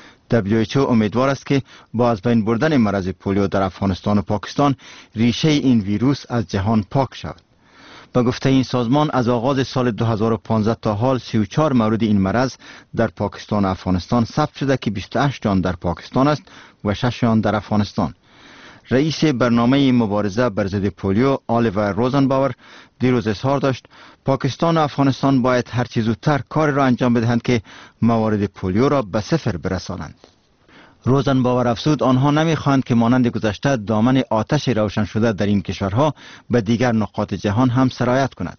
WHO امیدوار است که با از بین بردن مرض پولیو در افغانستان و پاکستان ریشه این ویروس از جهان پاک شود. با گفته این سازمان از آغاز سال 2015 تا حال 34 مورد این مرض در پاکستان و افغانستان ثبت شده که 28 آن در پاکستان است و 6 آن در افغانستان. رئیس برنامه مبارزه بر ضد پولیو آلیور روزنباور دیروز اظهار داشت پاکستان و افغانستان باید هر چه زودتر کار را انجام بدهند که موارد پولیو را به صفر برسانند. روزنباور افزود آنها نمیخواهند که مانند گذشته دامن آتش روشن شده در این کشورها به دیگر نقاط جهان هم سرایت کند.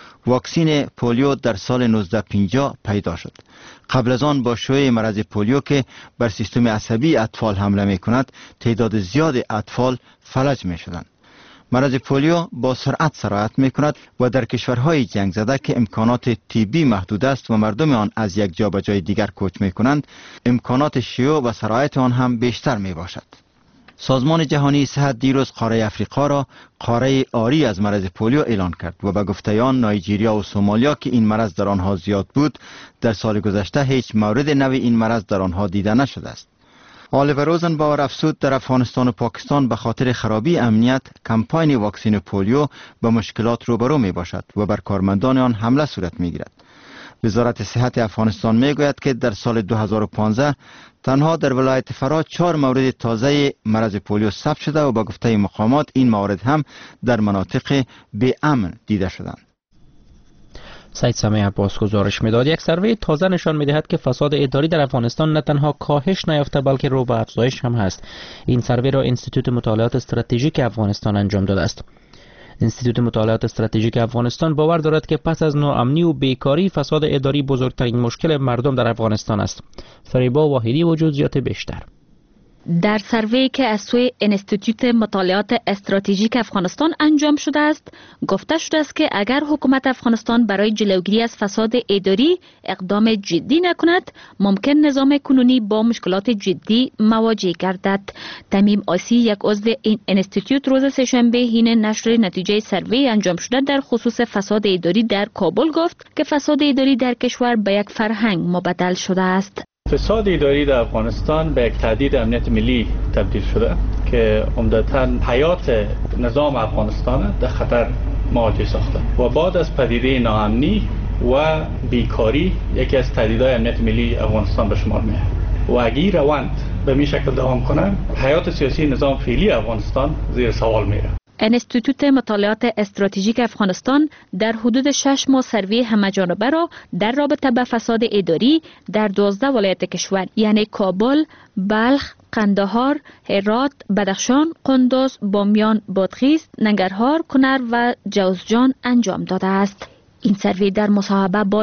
واکسین پولیو در سال 1950 پیدا شد. قبل از آن با شیوع مرض پولیو که بر سیستم عصبی اطفال حمله می کند تعداد زیاد اطفال فلج می شدند. مرض پولیو با سرعت سرایت می کند و در کشورهای جنگ زده که امکانات طبی محدود است و مردم آن از یک جا به جای دیگر کوچ می کنند امکانات شیوع و سرایت آن هم بیشتر می باشد. سازمان جهانی صحت دیروز قاره افریقا را قاره عاری از مرض پولیو اعلان کرد و به گفته آن نایجیریا و سومالیا که این مرض در آنها زیاد بود در سال گذشته هیچ مورد نو این مرض در آنها دیده نشده است. آلیور روزنباور افزود در افغانستان و پاکستان به خاطر خرابی امنیت کمپاین واکسین پولیو به مشکلات روبرو می باشد و بر کارمندان آن حمله صورت می گیرد. وزارت صحت افغانستان می گوید که در سال 2015 تنها در ولایت فرا 4 مورد تازه مرض پولیو ثبت شده و با گفته مقامات این موارد هم در مناطق بی امن دیده شدند. سید سمی عباس گزارش میداد. یک سروی تازه نشان میدهد که فساد اداری در افغانستان نه تنها کاهش نیافته بلکه رو به افزایش هم هست. این سروی را انستیتوت مطالعات استراتژیک افغانستان انجام داده است. انستیتوت مطالعات استراتژیک افغانستان باور دارد که پس از ناامنی و بیکاری فساد اداری بزرگترین مشکل مردم در افغانستان است. فریبا واحدی و جزئیات بیشتر. در سروی که از سوی انستیتوت مطالعات استراتژیک افغانستان انجام شده است، گفته شده است که اگر حکومت افغانستان برای جلوگیری از فساد اداری اقدام جدی نکند، ممکن نظام کنونی با مشکلات جدی مواجه گردد. تمیم آسی، یک عضو این انستیتوت، روز سه‌شنبه حین نشر نتیجه سروی انجام شده در خصوص فساد اداری در کابل گفت که فساد اداری در کشور به یک فرهنگ مبدل شده است. فساد اداری در افغانستان به یک تهدید امنیت ملی تبدیل شده که عمدتاً حیات نظام افغانستان در خطر مواجه ساخته و بعد از پدیده ناامنی و بیکاری یکی از تهدیدهای امنیت ملی افغانستان به شمار میاد و اگه روند به این شکل دوام کنه حیات سیاسی نظام فعلی افغانستان زیر سوال میره. انستیتوت مطالعات استراتژیک افغانستان در حدود 6 ماه سروی همه‌جانبه را در رابطه با فساد اداری در 12 ولایت کشور یعنی کابل، بلخ، قندهار، هرات، بدخشان، قندوز، بامیان، بادغیس، ننگرهار، کنر و جوزجان انجام داده است. این سروی در مصاحبه با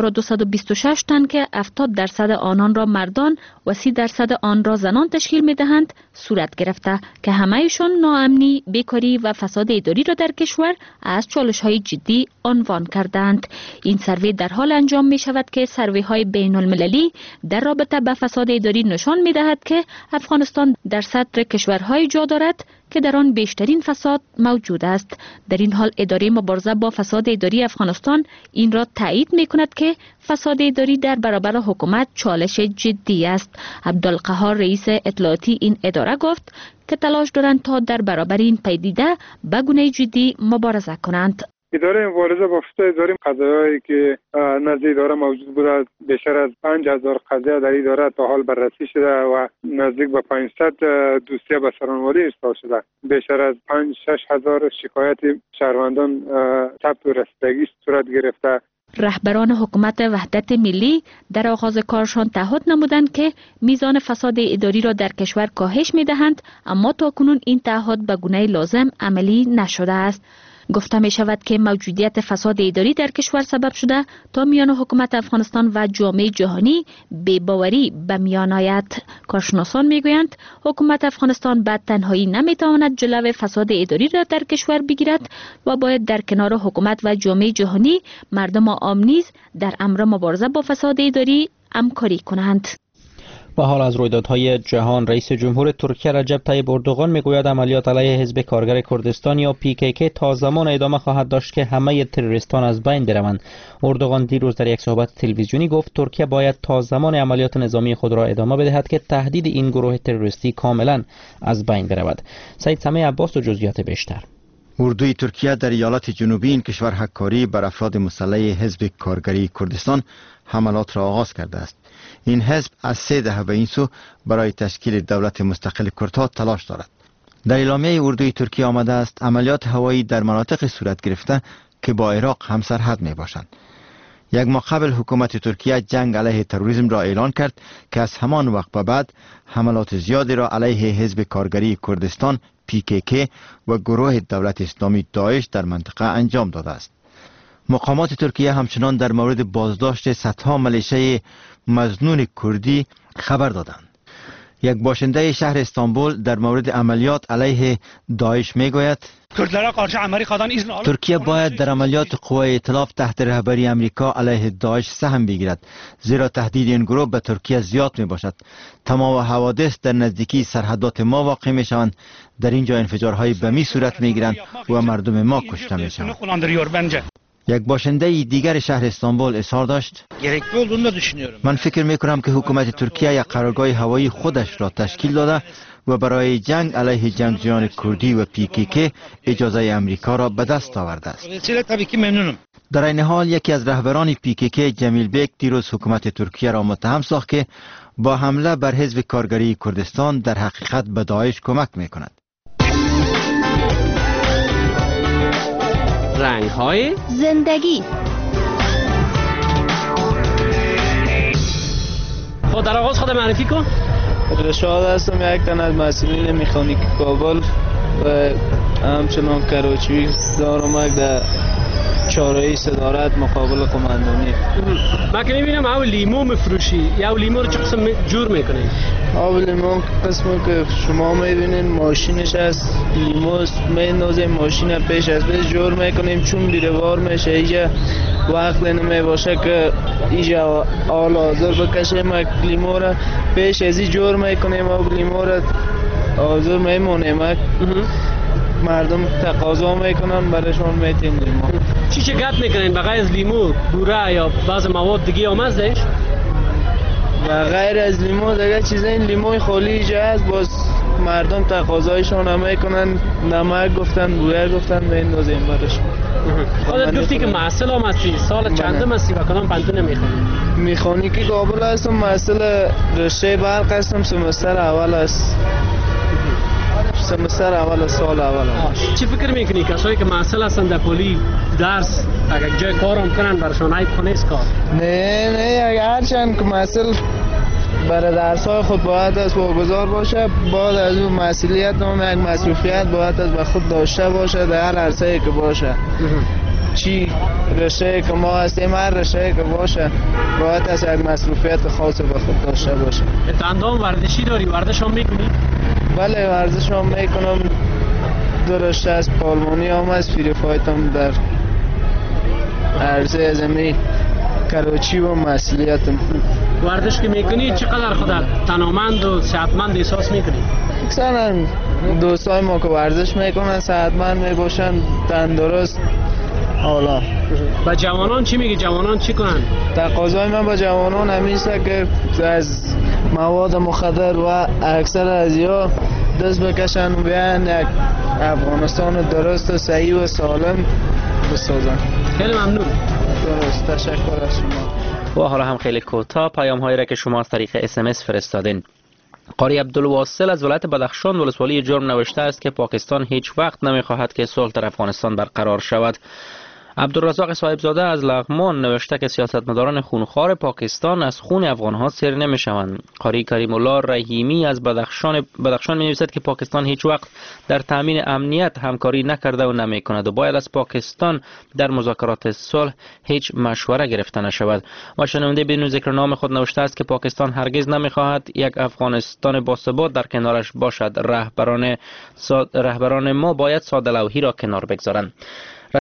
1226 تن که 70% آنان را مردان و 30% آن را زنان تشکیل می دهند صورت گرفته که همه‌شان ناامنی، بیکاری و فساد اداری را در کشور از چالش‌های جدی عنوان کردند. این سروی در حال انجام می شود که سروی‌های بین‌المللی در رابطه با فساد اداری نشان می دهد که افغانستان در صدر کشورهای جا دارد که در آن بیشترین فساد موجود است. در این حال اداره مبارزه با فساد اداری افغانستان این را تایید می کند که فساد اداری در برابر حکومت چالش جدی است. عبدالقهار رئیس اطلاعاتی این اداره گفت که تلاش دارند تا در برابر این پدیده به گونه جدی مبارزه کنند. اداره مبارزه با فساد داریم قضایایی که نزد اداره موجود بوده بیشتر از 5000 قضیه در اداره تا حال بررسی شده و نزدیک به 500 دوسیه به سرانواری ارسال شده. بیشتر از 5-6 هزار شکایت شهروندان ثبت و رسیدگی صورت گرفته. رهبران حکومت وحدت ملی در آغاز کارشان تعهد نمودند که میزان فساد اداری را در کشور کاهش می‌دهند، اما تاکنون این تعهد به گونه لازم عملی نشده است. گفته می شود که موجودیت فساد اداری در کشور سبب شده تا میان حکومت افغانستان و جامعه جهانی بی‌باوری به میان آید. کارشناسان می گویند حکومت افغانستان به تنهایی نمی تواند جلوی فساد اداری را در کشور بگیرد و باید در کنار حکومت و جامعه جهانی مردم عام نیز در امر مبارزه با فساد اداری همکاری کنند. و حال از رویدادهای جهان، رئیس جمهور ترکیه رجب طیب اردوغان میگوید عملیات علیه حزب کارگر کردستان یا PKK تا زمان ادامه خواهد داشت که همه تروریستان از بین بروند. اردوغان دیروز در یک صحبت تلویزیونی گفت ترکیه باید تا زمان عملیات نظامی خود را ادامه بدهد که تهدید این گروه تروریستی کاملا از بین برود. سید سمیع عباس و جزئیات بیشتر. اردوی ترکیه در ایالات جنوبی این کشور حکاری بر افراد مسلح حزب کارگری کردستان حملات را آغاز کرده است. این حزب از 3 دهه به این سو برای تشکیل دولت مستقل کردها تلاش دارد. در اعلامیه اردوی ترکیه آمده است عملیات هوایی در مناطق صورت گرفته که با عراق همسرحد می باشند. یک ماه قبل حکومت ترکیه جنگ علیه تروریسم را اعلان کرد که از همان وقت به بعد حملات زیادی را علیه حزب کارگری کردستان PKK و گروه دولت اسلامی داعش در منطقه انجام داده است. مقامات ترکیه همچنان در مورد بازداشت صدها ملیشه مظنون کردی خبر دادند. یک باشنده شهر استانبول در مورد عملیات علیه داعش میگوید ترکیه باید در عملیات قوای ائتلاف تحت رهبری امریکا علیه داعش سهم بگیرد، زیرا تهدید این گروه به ترکیه زیاد می باشد. تمام حوادث در نزدیکی سرحدات ما واقع می شوند. در اینجا انفجارهای بمی صورت می گیرند و مردم ما کشته می شوند. یک باشنده دیگر شهر استانبول اظهار داشت من فکر می کنم که حکومت ترکیه یک قرارگاه هوایی خودش را تشکیل داده و برای جنگ علیه جنگجویان کردی و PKK اجازه امریکا را به دست آورده است. در این حال یکی از رهبران PKK جمیل بیک دیروز حکومت ترکیه را متهم ساخت که با حمله بر حزب کارگری کردستان در حقیقت به داعش کمک می کند. رنگ‌های زندگی. خود در آغاز خود معرفی کن. رشاد هستم، یک تن از مسئولین مکانیک کابل و همچنان کراچی دارم در چهارراه صدارت مقابل قماندانی. من که میبینم او لیمو مفروشی، یا لیمو رو چه قسم جور میکنی؟ او لیمو قسمی که شما میبینین ماشینش هست، لیمو میندازیم ماشین پیش از پیش جور میکنیم، چون بیروار میشه اینجا وقت نمیباشه که اینجا آل حاضر بکشیم لیمو رو پیش ازی جور میکنیم او لیمو رو حاضر میمونیم مردم تقاضا میکنن برایشون میتیم لیمو. چی گپ میکنین بغیر از لیمو بوره یا بعض مواد دیگه آمدش؟ و غیر از لیمو دیگه چیزای لیموی خالی اینجا هست، باز مردم تقاضایشون هم میکنن، نمک گفتن بوره گفتن میندازیم برایشون. خودت گفتی که محصل هم هستی، سال چندم هستی و کدام پنتون میخونی؟ میخانیکی کابل هستم، محصل رشته برق هستم، سمستر اول است. سمستر اول سال اول. چی فکر میکنی کسایی که معسل هستن در پلی درس اگر جای کارم کنن برشان عیب نیست کار؟ نه اگر هرچند که معسل برای درس‌های خود باید از واگذار باشه، باید از اون مسئولیت نام یک مصروفیت باید از به خود داشته باشه در هر عرصه‌ای که باشه. چی رشته که ما هستیم هر رشته که باشه باید از یک مصروفیت خاص به خود داشته باشه. اندام ورزشی داری؟ ورزش هم میکنی؟ بله ورزش هم میکنم. دو رشته از پالمانی هم از فری فایت هم در عرصه زمین کراچی و مسئولیت. ورزش که میکنی چقدر خودت تنومند و صحتمند احساس میکنی؟ اکثرا دوستای ما که ورزش میکنن صحتمند میباشن، تندرست. حالا با جوانان چی میگی؟ جوانان چی کنن؟ تقاضای من با جوانان همیشه که از مواد مخدر و اکثر از یا دست بکشن و بیان یک افغانستان درست و صحیح و سالم بسازن. خیلی ممنون. درست، تشکر از شما. و حالا هم خیلی کوتاه پیام هایی را که شما از طریق SMS فرستادین. قاری عبدالواصل از ولایت بدخشان ولسوالی جرم نوشته است که پاکستان هیچ وقت نمیخواهد که صلح در افغانستان برقرار شود. عبدالرزاق صاحبزاده از لغمان نوشته که سیاستمداران خونخوار پاکستان از خون افغانها سیر نمیشوند. قاری کریم الله رحیمی از بدخشان می نویسد که پاکستان هیچ وقت در تامین امنیت همکاری نکرده و نمیکند و باید از پاکستان در مذاکرات صلح هیچ مشوره گرفته نشود. و شنونده بدون ذکر نام خود نوشته است که پاکستان هرگز نمیخواهد یک افغانستان باثبات در کنارش باشد. رهبران ما باید ساده لوحی را کنار بگذارند.